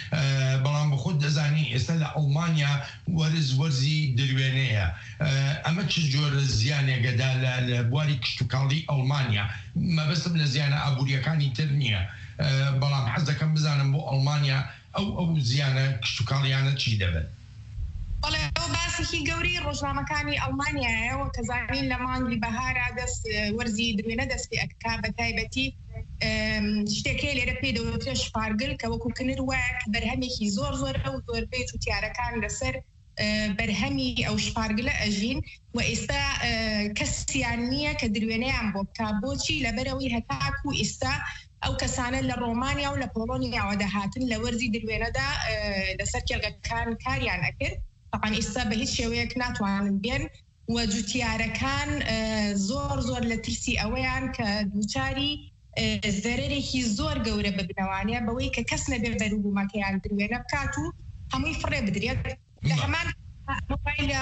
بەڵام بە خۆت دەزانی ئێستا لە ئەڵمانیا وەرز وەرزی دروێنەیە ئەمە چ جۆرە زیانێگەدا لە بواری کشتتوکاڵی ئەڵمانیا مەبەستم لە زیانە ئابوووریەکانی تر نییە بەڵام حەز دەکەم بزانم بۆ ئەڵمانیا ئەو ئەو زیانە کشتتوکاڵیانە چی دەبێت. بەڵێ ئەو باسێکی گەوری ڕۆژنامەکانی ئەڵمانیایەوە کە زانین لە مانگی بەهارا دەست وەرزی درێنە دەستی ئەکا بە تایبەتی شتێکی لێرە پێی دەوترێ شپارگل کە وەکو کنر وایە کە بەرهەمێکی زۆر زۆرە و زۆربەی تووتیارەکان لەسەر بەرهەمی ئەو شپارگلە ئەژین و ئێستا کەسیان نییە کە درێنەیان بۆ بکە بۆچی لەبەرەوەی هەتاکو ئێستا ئەو کەسانە لە ڕۆمانیا و لە پۆڵۆنیاوە دەهاتن لە وەرزی درێنەدا لەسەر کێڵگەکان کاریان ئەکرد. طبعا ئێستا بە هیچ شێوەیەک ناتوانن بێن و جوتیارەکان زۆر زۆر لە ترسی ئەوەیان کە دووچاری زەرەرێکی زۆر گەورە ببنەوانەیە بەوەی کە کەس نەبێ بەروبوومەکەیان درێنە بکات و هەمووی فڕێ بدرێت. لە هەمان مۆبایلە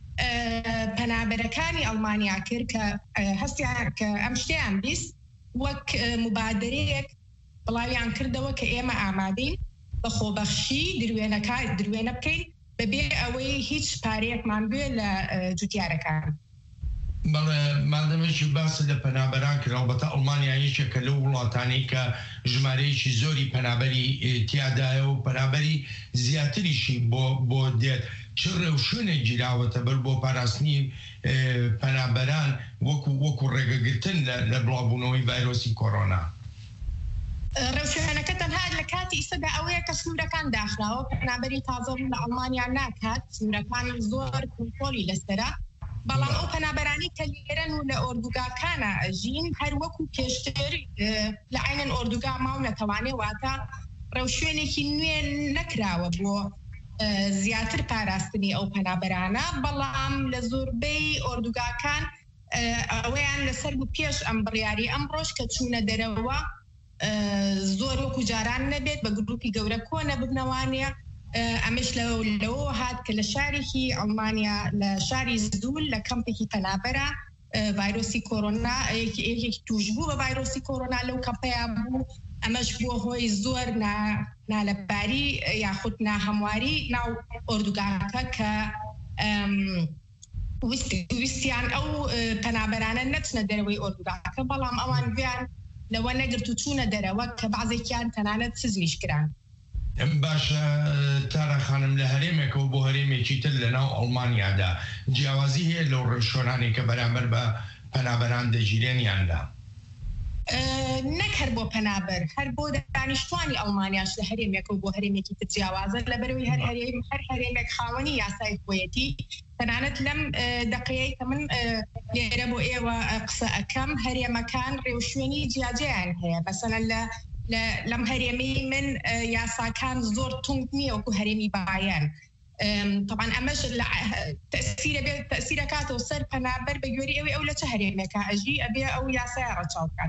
پەنابەرەکانی ئەڵمانیا کرد کە هەستیان کە ئەم شتیان بیست وەک مبادرەیەک بڵاویان کردەوە کە ئێمە ئامادەین بە خۆبەخشی درێنەکە درێنە بکەین بەبێ ئەوەی هیچ پارەیەکمان بێ لە جوتیارەکان. مادەمێکی باس لە پەنابەران کراوبەتە ئەڵمانیا یەکێکە لەو وڵاتانی کە ژمارەیەکی زۆری پەنابەری تیادایە و پەنابەری زیاتریشی بۆ بۆ دێت چ ڕێوشوێنێک گیراوەتە بەر بۆ پاراستنی پەنابەران وەکو وەکو ڕێگەگرتن لە بڵاوبوونەوەی ڤایرۆسی کۆڕۆنا. ڕێوشوێنەکە تەنها لە کاتی ئیسەدا ئەوەیە کە سنوورەکان داخراوە پەنابەری تازە لە ئەڵمانیا ناکات سنوورەکان زۆر کۆنترۆلی لەسەرە بەڵام ئەو پەنابەرانی کە لێرەن و لە ئۆردوگاکانە ئەژین هەر وەکو پێشتر لە عینەن ئۆردوگا ماو نەتەوانێ واتە ڕێوشوێنێکی نوێ نەکراوە بۆ زیاتر پاراستنی ئەو پەنابەرانە بەڵام لە زۆربەی ئۆردوگاکان ئەوەیان لەسەر بوو پێش ئەم بڕیاری ئەم ڕۆژ کە چوونە دەرەوە زۆر وەکو جاران نەبێت بە گروپی گەورە کۆنە ببنەوانەیە ئەمەش لەوە هات کە لە شارێکی ئەڵمانیا لە شاری زدول لە کەمپێکی پەنابەرە ڤایرۆسی کۆڕۆنا یەکێکی توشبوو بە ڤایرۆسی کۆڕۆنا لەو کەمپەیە بوو ئەمەش بووە هۆی زۆر نالەباری یاخود ناهەمواری ناو ئۆردوگاکە کە ویستیان ئەو پەنابەرانە نەچنە دەرەوەی ئۆردوگاکە بەڵام ئەوان گویان لەوە نەگرت و چوونە دەرەوە کە بەعزێکیان تەنانەت سزمیش کران. باشە تارە خانم لە هەرێمێکەوە بۆ هەرێمێکی تر لە ناو ئەڵمانیادا جیاوازی هەیە لەو ڕێوشوێنانی کە بەرامبەر بە پەنابەران دەگیرێنیاندا؟ نەک هەر بۆ پەنابەر هەر بۆ دانیشتوانی ئەڵمانیاش لە هەرێمێکەوە بۆ هەرێمێکی تر جیاوازە لەبەرەوەی هەر هەرێم هەر هەرێمێک خاوەنی یاسای خۆیەتی تەنانەت لەم دقەیەی کە من لێرە بۆ ئێوە قسە ئەەکەم هەرێمەکان ڕێوشوێنی جیاجیان هەیە بەسەنەن لە لەم هەرێمی من یاساکان زۆر تونگ نییە وەکو هەرێمی بایان طبعا ئەمەش تەسیرە کاتەوە سەر پەنابەر بە گوێری ئەوەی ئەو لە چه هەرێمێکە ئەژی ئەبێ ئەو یاسای ڕەچاو بکات.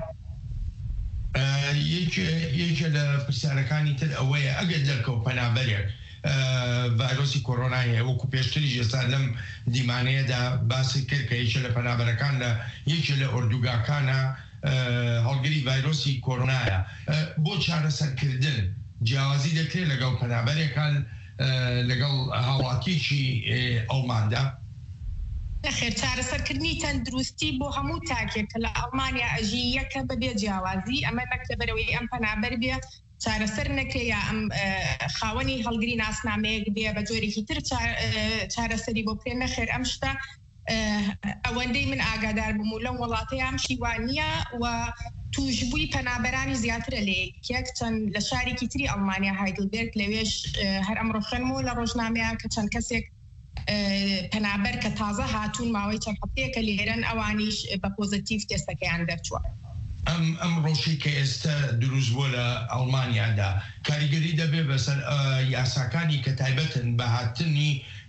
یەکێ لە پرسیارەکانی تر ئەوەیە ئەگەر دەرکەوت پەنابەرێک ڤایرۆسی کۆڕۆنایە وەکو پێشتری ئێستا لەم دیمانەیەدا باسی کرد کە یەکێ لە پەنابەرەکان لە یەکێ لە ئۆردوگاکانە هەڵگری ڤایرۆسی کۆڕۆنایە بۆ چارەسەرکردن جیاوازی دەکرێت لەگەڵ پەنابەرێکان لەگەڵ هاوڵاتیەکی ئەڵماندا؟ نەخێر چارەسەرکردنی تەندروستی بۆ هەموو تاکێک کە لە ئەڵمانیا ئەژی یەکە بەبێ جیاوازی ئەمە نەک لەبەرەوەی ئەم پەنابەر بێ چارەسەر نەکرێ یا ئەم خاوەنی هەڵگری ناسنامەیەک بێ بە جۆرێکی تر چارەسەری بۆ بکرێن نەخێر ئەم شتە ئەوەندەی من ئاگادار بووم و لەم وڵاتەیان شیوانیە و توشبووی پەنابەرانی زیاترە لە یەکێک چەند لە شارێکی تری ئەڵمانیا هایدلبێرگ لەوێش هەر ئەمڕۆ خوێنمەوە لە ڕۆژنامەیە کە چەند کەسێک پەنابەر کە تازە هاتوون ماوەی چەند هەفتەیەکە لێرەن ئەوانیش بە پۆزتیڤ تێستەکەیان دەرچووە. ئەم ئەم ڕۆژی کە ئێستا دروست بۆ لە ئەڵمانیادا کاریگەری دەبێ بەسەر یاساکانی کە تایبەتن بە هاتنی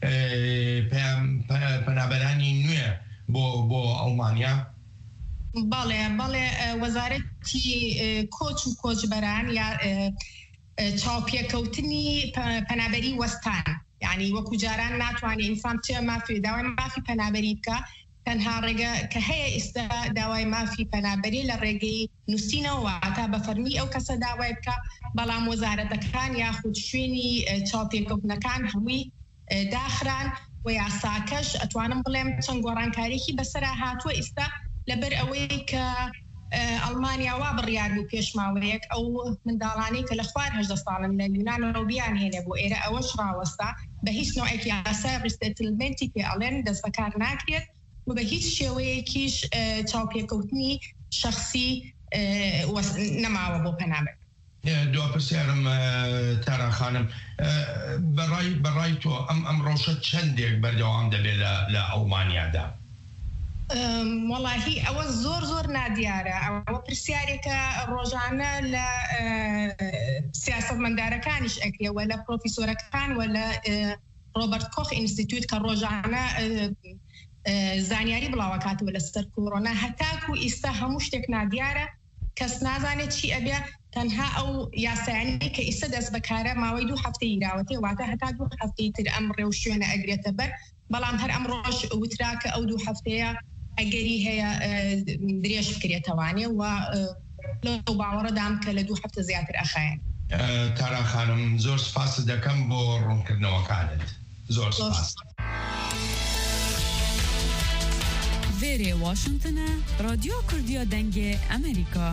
پەنابەرانی نوێ بۆ بۆ ئەڵمانیا؟ بەڵێ بەڵێ وەزارەتی کۆچ و کۆچبەران یا چاوپێکەوتنی پەنابەری وەستان یعنی وەکو جاران ناتوانێت ئینسان چێ مافی داوای مافی پەنابەری بکە تەنها ڕێگە کە هەیە ئێستا داوای مافی پەنابەری لە ڕێگەی نووسینەوە تا بە فەرمی ئەو کەسە داوای بکە بەڵام وەزارەتەکان یاخود شوێنی چاوپێکەوتنەکان هەمووی داخران و یاساکەش ئەتوانم بڵێم چەند گۆڕانکاریی بەسەرا هاتووە ئێستا لەبەر ئەوەی کە ئەڵمانیا وا بڕیار بوو پێشماوەیەک ئەو منداڵانی کە لە خوار هەژدە ساڵن لە یونانەوە بیان هێنێ بۆ ئێرە ئەوەش ڕاوەستا بە هیچ نوعێکی یاسای ڕیستێتلمنتی پێ ئەڵێن دەستبەکار ناکرێت و بە هیچ شێوەیەکیش چاوپێکەوتنی شخصی نەماوە بۆ پەنابەر. دو پرسیارم تارا خانم بەڕای بەڕای تۆ ئەم ئەم ڕۆژە چەندێک بەردەوام دەبێت لە ئەڵمانیادا؟ وەڵاهی ئەوە زۆر زۆر نادیارە ئەوە پرسیارێکە ڕۆژانە لە سیاسەتمەندارەکانیش ئەکرێەوە لە پرۆفیسۆرەکان و لە ڕۆبەرت کۆخ ئینستیتوت کە ڕۆژانە زانیاری بڵاوەکاتەوە لەسەر کۆڕۆنا هەتاکو ئێستا هەموو شتێک نادیارە کەس نازانێت چی ئەبێ تەنها ئەو یاسایانی کە ئێستا دەست بەکارە ماوەی دوو هەفتەی راوەتێ واتە هەتا دوو هەفتەی تر ئەم ڕێو شوێنە ئەگرێتە بەر بەڵام هەر ئەم ڕۆژ وتراکە ئەو دوو هەفتەیە ئەگەری هەیە درێژ بکرێتەوانێ و لەو باوەڕەدام کە لە دوو هەفتە زیاتر ئەخایەن. تارا خانم زۆر سپاس دەکەم بۆ ڕوونکردنەوەکانت. زۆر سپاس. ویری واشنطن رادیو کردیا دنگ امریکا.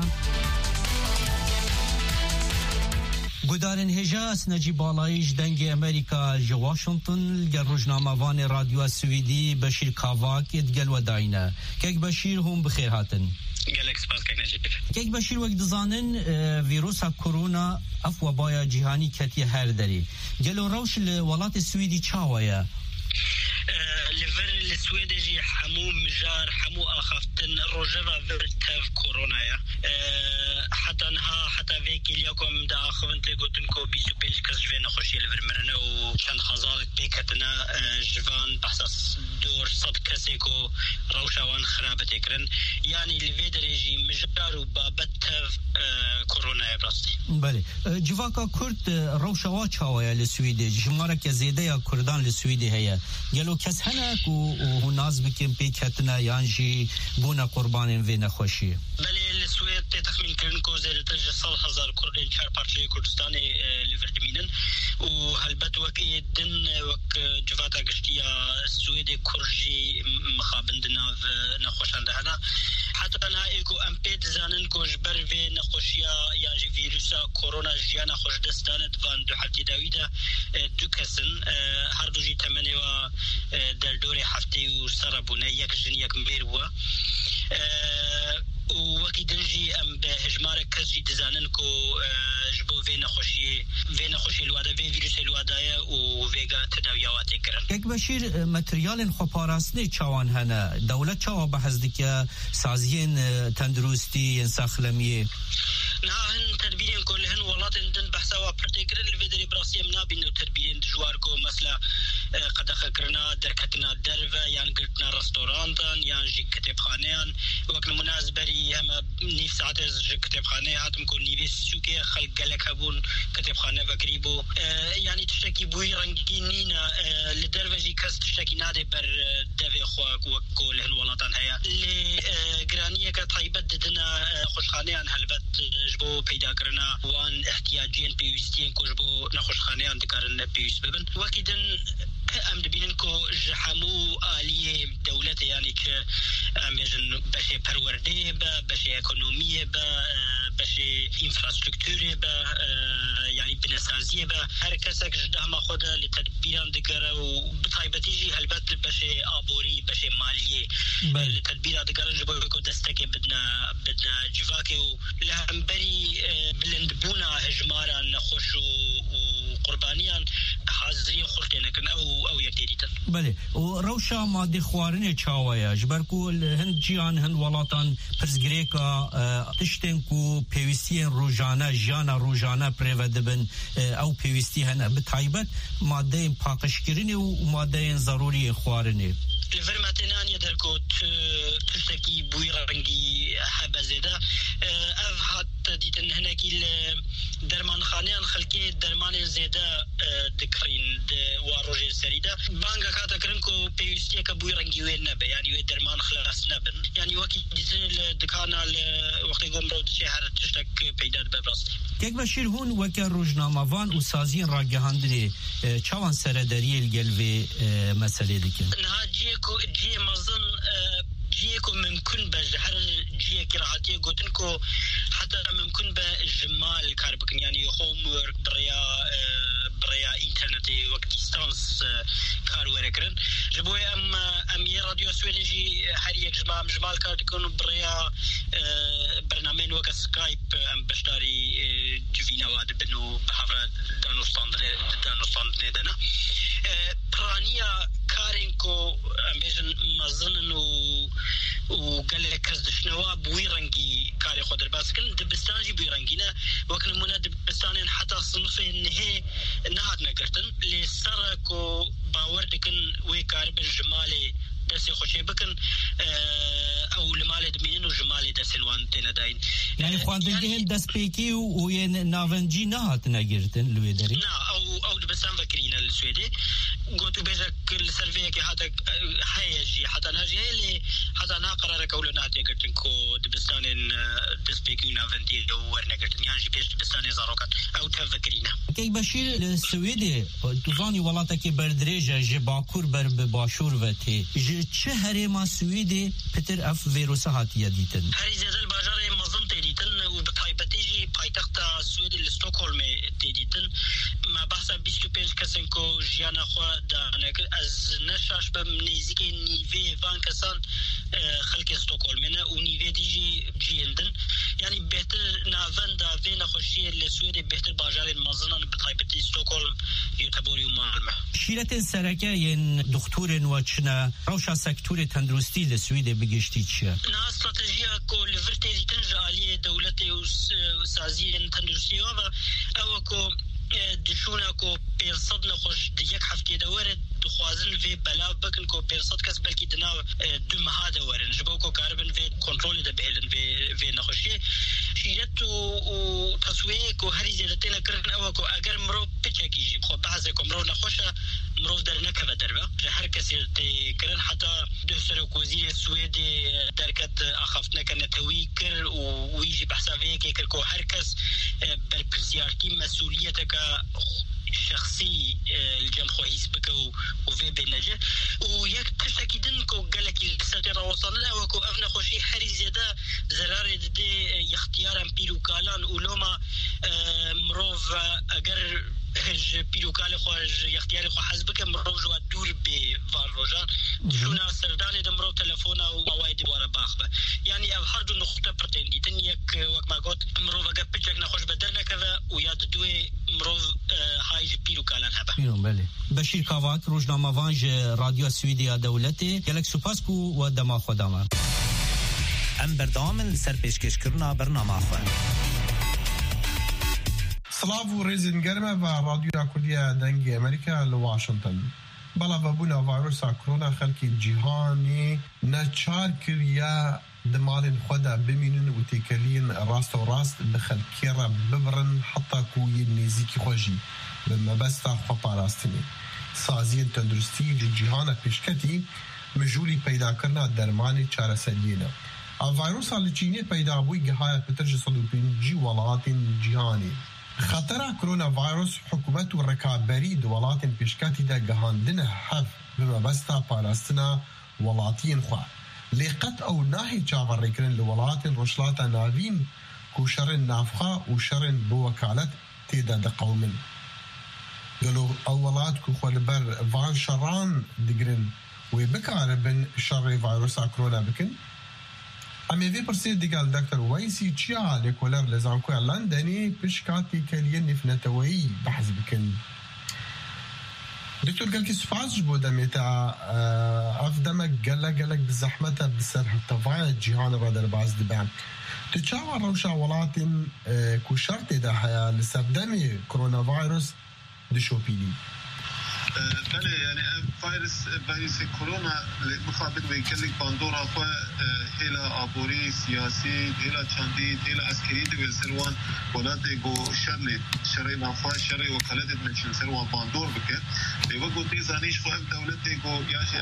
گودارن هجاس نجیب بالایش دنگ امریکا ج واشنطن گر روزنامه‌وان رادیو سوئدی بشیر کاواک ادگل و داینه که بشیر هم بخیر هاتن. گلک سپاس که نجیب. که بشیر وقت دزانن ویروس کرونا اف وبای جهانی کتی هر داری. گلو روش لولات سوئدی چاویه. لفر السويد جي حمو مجار حمو اخفتن روجرا فيرتاف كورونايا حتى انها حتى فيك اليوم دا اخوانت لقوتنكو بيسو بيش كز جوين خوشي الفرمرنا وكان خزارك بيكتنا جوان بحثاس دور صد كسيكو روشاوان خرابت اكرن يعني لفيدر جي مجار وبابتاف كورونايا براستي بله جواكا كرد روشاوا چاويا لسويدي جمارك زيده يا كردان لسويدي هيا گلو کس هنک و هناز بکن پیکتنا یانجی بونا قربانین و نخوشی بله السويد تخمين كرن كوزر تج صال هزار كردين شهر بارشي كردستان لفردمينن وهلبت وكي دن وك جفاتا قشتيا السويد كرجي مخابندنا نخوشان دهنا حتى انا ايكو امبيد زانن كوج برفي نخوشيا يانجي فيروسا كورونا جيانا خوش دستان دفان دو حالتي داويدا دو كسن هر دو جي تمني و در دور هفته و سربونه یک جن یک ميروا وكي دنجي ام بهجمار كسي دزانن كو جبو فينا خوشي فينا خوشي الوادا في فيروس الوادا و فيغا تداويات كرن كيك بشير ماتريال خباراسني چاوان هنا دولت چاوا بحزدك سازين تندروستي انساخلميه نهن تربيين كلهن ولات دن بحثوا برتكر الفيدري براسي منابين تربيين دجواركو مثلا قد خكرنا دركتنا درفه يعني قلتنا رستورانتان يعني جي كتابخانيان وقت مناسبري اما نيف ساعات كتابخانه هاتم كون نيف سوكي خلق قالك هبون كتابخانه وقريبو يعني تشتكي بوي رنجينينا لدرفه جي كاس تشتكي نادي بر دافي خواك وكل هالولاتان هيا اللي جرانيه كطيبت دنا خوشخانيان هلبت جبو پیدا کرنا وان احتیاجین پیوستین کو جبو نخوشخانه دکارن پیوست ببن وکیدن ام دبینن کو جحمو آلیه دولت یعنی که ام بجن بشه پرورده با بشه اکونومیه با بشه انفراستراکتوره با يعني بنسازيه با هر کس که جده ما خود لتدبیران دکاره و بطایبتی جی هلبت بشه آبوری بشه مالیه لتدبیران دکارن جبو کو دستک بدنا بدنا جواکه و لهمبری بلندبونا هجمارا نخوش و قربانیان حاضرین خورتين كن او او يكتيديتن بله و روشا ما دي خوارنه چاويا جبركو هند جيان هند ولاتان پرزگريكا تشتنكو بيوستين روجانا جانا روجانا پريودبن او بيوستي هنا بتايبت ماده پاکشگرینه و ماده ضروري خوارنه الفرماتنان يدركو تشتكي بوي رنگي حبزده اف هات ديتن هناكي درمان خانيان خلقي درمان زيده دكرين واروجي سريده بانغا كاتا كرنكو بيوستي كبوي رنگي وين نبه يعني درمان خلاص نبن يعني وكي ديتن دكانا وقت يقوم رو شهر تشتك بيداد ببرست كيك بشير هون وكا روجنامه‌وان و سازين راگهاندني چاوان سرداري الگلوي مسئله دكن نها جيكو جي مزن جيكو ممكن بجهر جيك راحتي قلتنكو حتى ممكن بجمال كاربكن يعني هوم ورك بريا بريا انترنتي وقت ديستانس كار وركرن جبوي ام ام راديو سويدي حريه جمال جمال كاربكن بريا برنامج وقت سكايب ام بشتاري جفينا واد بنو بحفره دانو ستاندر دانو ستاندر دنا برانيا كارينكو امبيجن مزنن و وقال لك كزدشنوا بوي رنگي كاري خضر باسكن دبستانجي بوي رنگينا وكن منا دبستانين حتى صنفه نهي نهات نقرتن لسركو باوردكن وي كار بالجمالي دسي خوشي بكن او لمالي دمين وجمالي دسي الوان تينا داين يعني خواندگين دس بيكي وين نافنجي نهات نقرتن لويدري نا او او دبستان فكرين السويدي قلت بيجك السيرفي كي حتى حيجي حتى ناجي اللي حتى نا قرار كولنا تيقتن كو دبستان دس بيكي نافنجي ورنا قرتن يعني بيش دبستان زاروكات او تفكرينا كي بشير السويدي توزاني ولاتك بردريجة جباكور بر باشور وتي چه هرما سویدی پتر اف ویروس هاتیه دیتن هری زیاده الباجار مظن تدیتن و بطایبتی پایتخت سوید استکهلم تدیتن ما بحثا بیست و پنج کسان کو جیانا خو دانک از نشاش به نزدیک نیوه وان کسان خلق استکهلم نه و نیوه دیجی جیندن یعنی بهتر ناون دا وین خوشی لسوید بهتر باجار مظنن بطایبتی استکهلم یعتبری معلومه شیرت سرکه ین دکتور نوچنا روشا سکتور تندرستی لسوید بگشتی چیه؟ نه استراتژیا کو لورتی دیتن جالی دولت و سازی تندرستی و او کو دشونا کو پرصد نخوش یک هفته دوره دخوازن في بلا بكن كو بيرصد كس بلكي دنا دو مهاده ورن جبو كو كاربن في كنترول ده بهلن في في نخوشي شيرت و تسويه كو هري زيادتنا كرن او كو اگر مرو بيچكي خو بعض كو مرو نخوشه مرو درنا كبا دربا هر كسي كرن حتى دهسر وزير السويد دركت اخفتنا كان تويكر ويجي بحسابيه كيكر كو هر كس بالبرسيارتي مسؤوليتك شخصي الجمهور حزبك وفي بينجه وياك تشتكيدن كو قالك السرطان وصل له وكو افنا خوشي حري زياده زرار دي اختيار امبيرو كالان ولوما مروف اگر بيروكالي خو اختياري خو حزبك مروف جو دور بي فاروجان شونا سردان دمرو تليفون او وايد ورا باخبه يعني هر دو نقطه برتندي تنيك وقت ما قلت مروف اگر بيچك نخوش بدرنا كذا وياد دوي مروف هاي بيروكالان هبه يوم بله بشير كاواك روزنامه وانج راديو سويديا دولتي گلک سپاسکو و دما خدامه ام بردامن سر پیشکشکرنا برنامه خو سلاو ريزن گرمه و رادیو کردی دنگ امریکا لواشنطن بلا بونا ویروس کرونا خلکی جهانی نچار کریا دمال خدا بمینن و تکلین راست و راست بخلکی را ببرن حتی کوی نزیکی خوشی بمبستا خپاراستنی سازی تندرستی جهان پیشکتی مجولی پیدا کرنا درمان چارەسەریێنە. ڤایرۆسا لە چینێ پیدا بووی گەهایە پتر ji سەد و پێنجی وڵاتên جیهانê. خەتەرا کۆرۆنا ڤایرۆس حکوومەت و ڕێکابەری di وڵاتên pêşketî de gihandine hev bi mebesta parastina welatiyên xwe. Lê qet ew nahê çavarêkirin li welatên rojhilata navîn ku şerên navxwe û şerên bi wekalet têde diqewmin. Gelo ew welat ku xwe li ber van şeran digirin wê bikaribin şerê vayrosa korona bikin. Em ê vê pirsê digel Doktor Weysî çiya lêkoler li Zankoya Londonê pişka têkeliyên nîvneteweyî behs bikin. Doktor gelkî spas ji bo demê te ev demek gelek gelek bi zehmete bi ser tevaya cîhanê re derbas dibe. Tu çawa rewşa welatên ku şertê de heye li ser demê koronavirus dişopînî. بله يعني فيروس فيروس كورونا مخابط ويكلك باندورا خو هلا ابوري سياسي هلا چاندي هلا عسكري دي سروان ولات جو شرلي شري ما خو شري وكالات من سروان باندور بك بيوغو تي زانيش خو دولت جو ياشي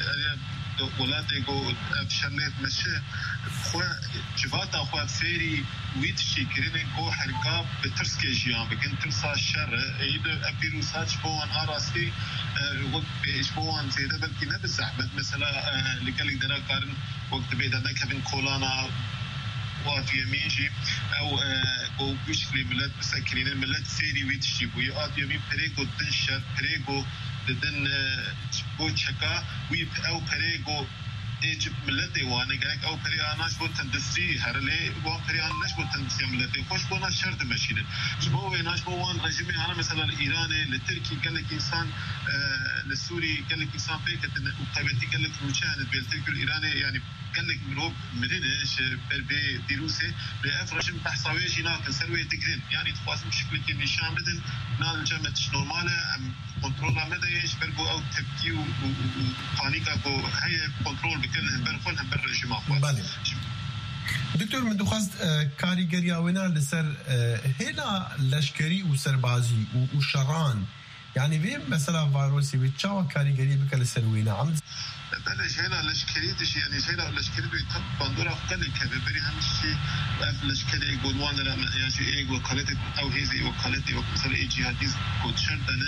ولات جو شرلت مشي خو جواتا خو فيري ويت شيكرين جو حركه بترسكي جيان بكن ترسا شر ايد فيروسات بوان اراسي وقت بيشبوان زيادة بلكي نفس زحمة مثلا لقالك دراك قارن وقت بيدانا كفين كولانا وافي يمينجي او او بيشكلي ملت مساكرين الملت سيري ويتشيبو يقات يمين بريقو تنشر بريقو ددن بو تشكا ويب او بريقو ايجب ملتي وانا قالك او بري اناش بو تندسي هرلي وان بري اناش بو تندسي ملتي خوش بونا شرط ماشين شبو ويناش بو وان رجيمي انا مثلا الايراني للتركي قالك انسان آه للسوري قالك انسان فيك وطيبتي قالك روشان بالتركي الايراني يعني قالك مروب مدينه بربي ديروسي بافرشم بحصاوي جينا كنسروي تكرين يعني تفاصيل بشكل نشان بدن نال جامعه نورماله كنترول مدى يشبرقو او تبكي وبانيكا كو هي كنترول بكل هنبر خون هنبر رجيم اخوة بله دكتور من دخواست کاریگری آوینا لسر هلا لشکری و سربازی و شران يعني في مثلا فيروسي بتشاو كاريجري بك لسروينا عم بلش هنا لشكري دشي يعني هنا لشكري بيتم باندورا قل كبري همشي لشكري قولوان لا يعني ايه وكالتي او هيزي وكالتي ومثلا اي جهاديز كوتشر انا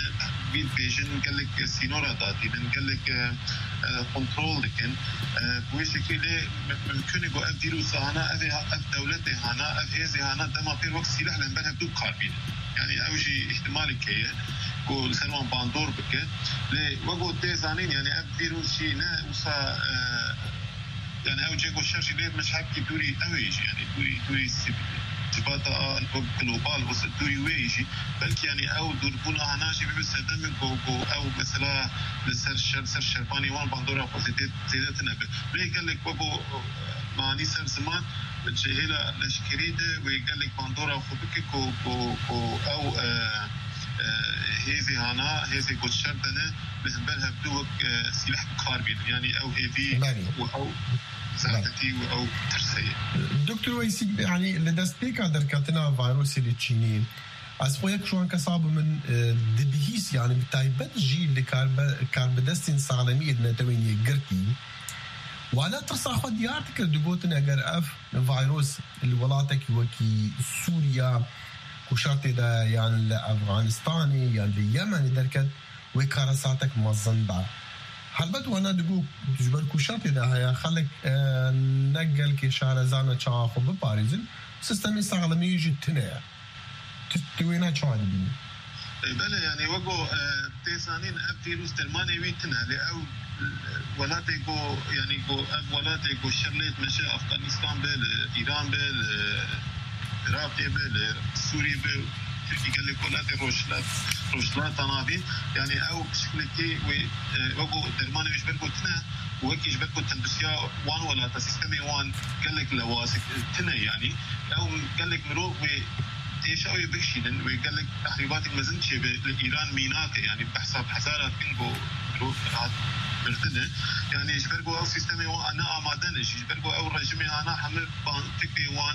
بيت بيجن قال لك سينورا داتي قال لك كنترول لكن بويش كده ممكن يقول أب فيروس هنا أب أب دولته هنا أب هذه هنا دم في الوقت سلاح لأن بنها بدو قاربين يعني أوجي احتمال كيه قول سلمان باندور بك لي وقول تيزانين يعني أب فيروس شيء نا وصا يعني أوجي قول شرش ليه مش حكي دوري أويجي يعني دوري دوري جباتا الجلوبال وص دوري ويجي بلكي يعني أو دوربونا هناشي بس دم جو جو أو مثلا لسر شر سر شرباني وان باندورا فزيدت زيدت نبي ليه قال لك وقو معني سر زمان بتجهلا لشكريده وقال لك باندورا خبك كو كو كو أو هذه هنا هذه قد شردنا بهنبلها بدوك سلاح كاربين يعني أو هذه أو زادتي أو ترسية. دكتور ويسي يعني لدستيك هذا الكاتنا فيروس اللي تشيني أسبوعك شو أنك صعب من دبيهيس يعني بتايبت جيل اللي كان كان بدستين صعلمية نتويني جرتي وعلى ترصع خد ديارتك دقوتنا أجر أف فيروس الولاتك وكي سوريا وشرطي ده يعني لأفغانستاني يعني اليمن دركت وكارساتك مزنبع هل بدو أنا دقو تجبر كوشاتي ده هيا خلك اه نقل كي شارزانا شاخو بباريزن سيستمي صعلمي يجي تنايا تتوينها شوان بيني بلا يعني وقو اه تيسانين أب فيروس تلماني ويتنا لأو ولا تيقو يعني قو أب ولا تيقو شرليت مشى أفغانستان بل إيران بل العراق بل سوريا بل تركي قال لك ولا تروشلات روشلات تنابين يعني أو بشكل كي وقو درماني مش بنقول تنا وكيش بنقول تندسيا وان ولا تسيستمي وان قال لك لواسك تنا يعني أو قال لك مرو و إيش أو يبكشين وقال لك تحريبات المزنشة بإيران ميناك يعني بحسب حسارة بينجو مرو مرتدة يعني إيش برجو أو سيستمي وأنا أمادنش إيش برجو أو رجمي أنا حمل بانتكي وان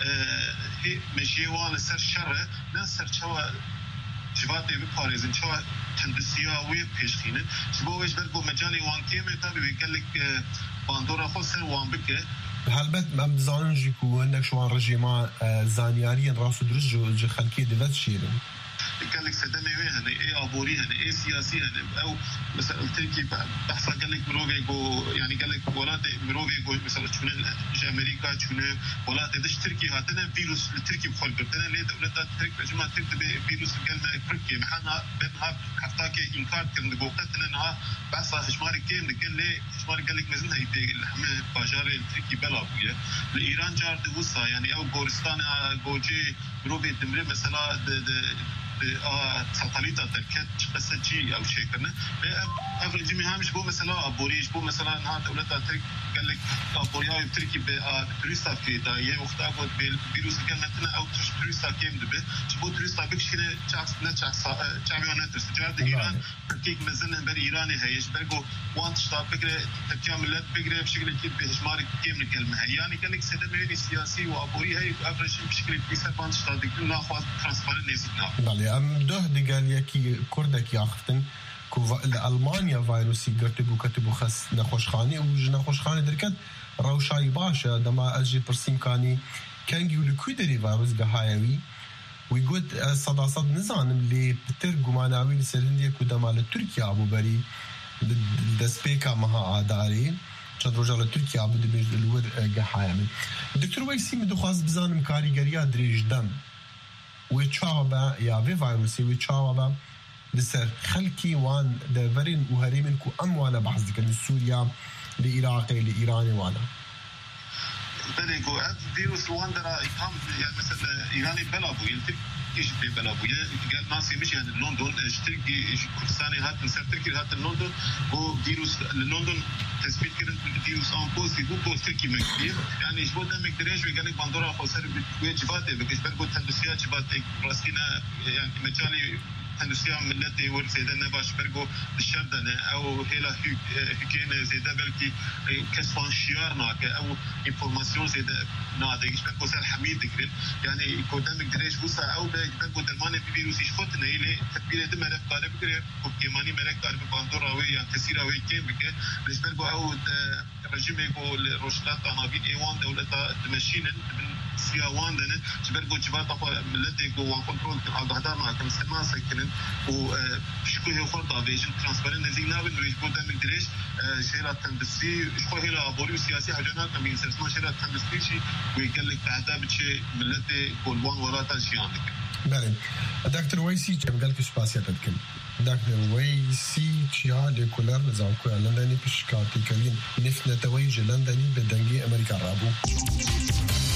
هي مشي وان السر شرة ناس سر شوا جواتي بباريزن شوا تندسيا ويبكشخينه شبوا إيش برجو مجالي وان كيمة تابي بيقول لك باندورا خو سر وان بكه هل بد ما بزانجي كو عندك شو رجيما زانياريا راسو درجو جو خلكي دفت شيرن قال لك سدمي وين ايه ابوري هنا ايه سياسي هنا او مثلا تركي بحث قال لك مروفي جو يعني قال لك ولاد مروفي جو مثلا شنو جا امريكا شنو ولاد دش تركي هاتنا فيروس التركي بخل برتنا ليه دولتها تركي جماعه تركي فيروس الكلمه تركي محنا بينها حتى كي انكار كان بوقتنا انها بحث هشمار كيم كان ليه هشمار قال لك مزنها يدي الحمى باجار التركي بلا بويا لايران جار دوسا يعني او غورستان جوجي مروفي دمري مثلا آه ساتاليتا تركت بس جي أو شيء كنا أفرج مهم مش بو مثلا أبوريش بو مثلا نها دولتها ترك قال لك أبوريا يبتركي بتوريستا في داية وقت أقول بالفيروس كنا تنا أو توريستا كيم دبه شبو توريستا بكشينه شخص نشخص شعبي وانا ترسجار إيران تركيك مزنه بر إيراني هيش برجو وانت شطاب بقرأ تكاملات بقرأ بشكل كده بهجمار كيم الكلمة هي يعني قال لك سيدا ميني سياسي وأبوري هاي أفرج بشكل كيسر وانت شطاب دكتور ناخذ ترانسبارنت نزيدنا ام ده دیگر یکی کردک یاختن کو المانیا ویروسی گرتبو کتبو خس نخوشخانه و ج نخوشخانه درکت روشای باشه دما اجي برسیم کانی کنگی ولکو دری ویروس گهایوی ويقول صدا صد نزان اللي بترجو معناوي لسرندية كدما لتركيا أبو بري دسبيكا مها آداري چند روزا لتركيا أبو دبيج الور جحايم دكتور ويسي مدخواز بزانم كاريجريا دريج دم ويتشابا يا في فيروسي ويتشابا لسر خلكي وان دفرين وهريمن كو أم وانا بحث ذكر سوريا لإراقي لإيراني وانا بله گو از ویروس وان درا ایکام يعني مثلا ایرانی بلابو یلتک ایش بی بلابو یه قال ناسي مش يعني لندن اشتركي كردستاني هات من سر تركي هات لندن گو ویروس لندن تثبيت كده ویروس ان بوزيتيف گو بوز تركي مكتير يعني ايش بود دمك دريش وقال لك باندورا خسر بواجباته بكش برغو تندسيا جباتك راسينا يعني مجالي هندسيا ملتي ور زيدا نباش برغو الشردنه او هلا هيكين زيدا بلكي كسفان شيارنا او انفورماسيون زيدا ناديش برغو سال حميد ذكر يعني قدامك دريش بوسا او برغو درمان فيروس يشفتنا الى تدبير دم ملف قارب كري كيماني ملك قارب باندورا وي يعني تسيرا وي كيم بك برغو او رجيم يقول روشلات نابين ايوان دوله دمشين سیاوان دنه جبر گو جبات خو ملت گو وان کنترل آگاهدار ما کم سما سکنن و شکوه خورد آویشن ترانسپارنت نزیک نابن ویش بودن مقدرش شهرات تندرستی شکوه هلا عبوری و سیاسی حجانات کم بینسرسما شهرات تندرستی چی ویکل لك تعذاب چه ملت گلوان وراتا شیانک. بله. دکتر ویسی چه مقال کش پاسیات کن. دکتر ویسی چیا لکولر نزاوکو لندنی پشکاتی کلین نفت نتوی جلندنی به دنگی امریکا رابو.